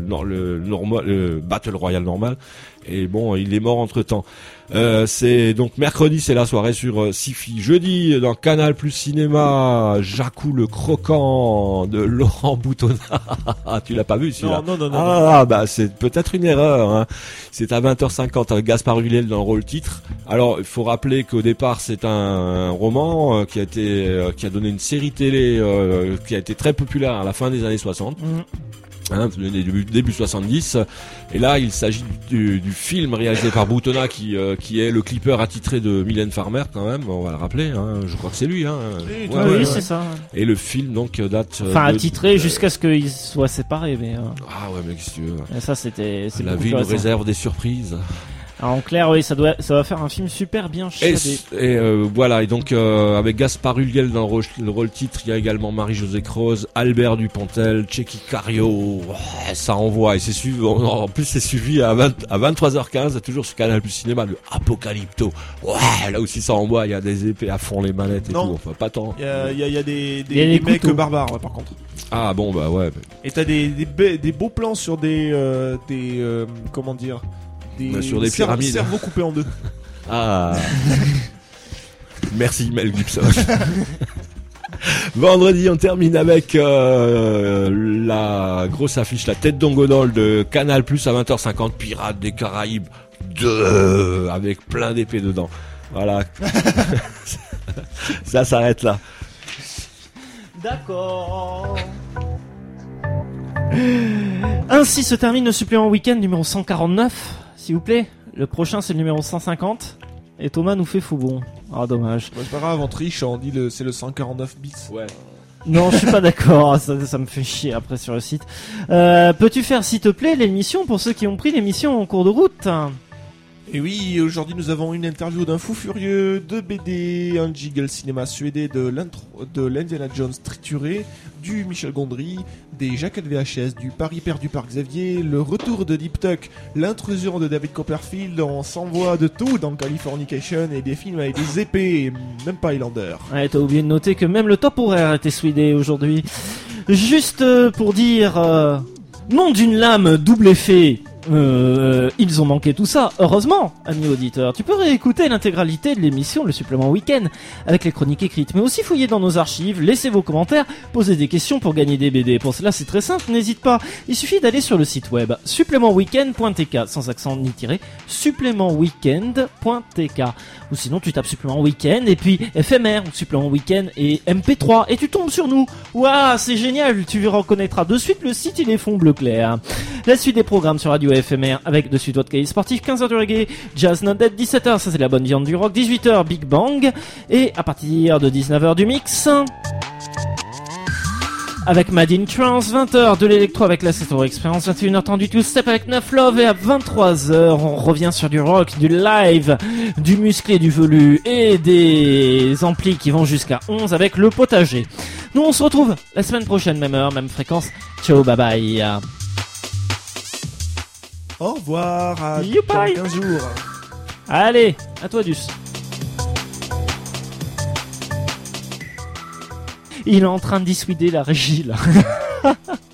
le Battle Royale normal. Et bon, il est mort entre temps. C'est donc mercredi, c'est la soirée sur Sci-Fi. Jeudi, dans Canal Plus Cinéma, Jacou le croquant de Laurent Boutonnat. Tu l'as pas vu celui-là? Non. Ah, bah c'est peut-être une erreur. Hein. C'est à 20h50 avec Gaspard Ulliel dans le rôle titre. Alors, il faut rappeler qu'au départ, c'est un roman qui a donné une série télé qui a été très populaire à la fin des années 60. Hein, début 70, et là il s'agit du film réalisé par Boutonnat qui est le clipper attitré de Mylène Farmer quand même, on va le rappeler, hein, je crois que c'est lui, hein. Oui, c'est ça. Et le film donc date Enfin, attitré jusqu'à ce qu'ils soient séparés, mais ah ouais, mais qu'est-ce que tu veux, ça c'était. C'est la beaucoup vie plus nous récent. réserve des surprises. Alors, en clair, oui, ça va faire un film super bien chiadé. Voilà, et donc avec Gaspard Ulliel dans le rôle titre, il y a également Marie-Josée Croze, Albert Dupontel, Checky Cario. Ouais, ça envoie, et c'est suivi, en plus c'est suivi à 23h15, toujours sur Canal Plus Cinéma, de Apocalypto. Ouais, là aussi ça envoie, il y a des épées à fond, les manettes et Non. tout, enfin pas tant. Il y a des des mecs couteaux. barbares, ouais, par contre. Ah bon, bah ouais. Et t'as des beaux plans sur des comment dire, Sur des pyramides. cerveaux coupés en deux. Ah. Merci Mel Gibson. Vendredi, on termine avec la grosse affiche, la tête d'Ongonol de Canal Plus à 20h50, Pirates des Caraïbes 2, avec plein d'épées dedans. Voilà. Ça s'arrête là. D'accord. Ainsi se termine le supplément week-end numéro 149, s'il vous plaît. Le prochain c'est le numéro 150. Et Thomas nous fait fou bon. Ah, dommage. Bah, c'est pas grave, on triche, on dit c'est le 149 bits. Ouais. Non, je suis pas d'accord. Ça me fait chier après sur le site. Peux-tu faire, s'il te plaît, l'émission pour ceux qui ont pris l'émission en cours de route? Et oui, aujourd'hui nous avons une interview d'un fou furieux, de BD, un jiggle cinéma suédé de l'Indiana Jones trituré, du Michel Gondry, des jaquettes VHS, du Paris perdu par Xavier, le retour de Deep Tuck, l'intrusion de David Copperfield, on s'envoie de tout dans Californication et des films avec des épées, et même pas Highlander. Ouais, t'as oublié de noter que même le top horaire était soudé aujourd'hui. Juste pour dire, nom d'une lame, double effet. Ils ont manqué tout ça, heureusement, amis auditeurs. Tu peux réécouter l'intégralité de l'émission, le supplément week-end, avec les chroniques écrites, mais aussi fouiller dans nos archives, laisser vos commentaires, poser des questions pour gagner des BD. Pour cela, c'est très simple, n'hésite pas. Il suffit d'aller sur le site web supplémentweekend.tk, sans accent ni tiré, supplémentweekend.tk. Ou sinon, tu tapes supplément week-end et puis éphémère, ou supplément week-end et MP3, et tu tombes sur nous. Waouh, c'est génial, tu reconnaîtras de suite le site, il est fond bleu clair. La suite des programmes sur Radio FMR avec de suite votre cahier sportif, 15h du reggae, Jazz Not Dead, 17h, ça c'est la bonne viande du rock, 18h Big Bang, et à partir de 19h du mix, avec Mad in Trance, 20h de l'électro avec la Seto Experience, 21h30 du Two Step avec Neuf Love, et à 23h on revient sur du rock, du live, du musclé, du velu et des amplis qui vont jusqu'à 11 avec le potager. Nous on se retrouve la semaine prochaine, même heure, même fréquence. Ciao, bye bye. Au revoir, à Youpi. dans 15 jours. Allez, à toi Dus. Il est en train de dissuader la régie là.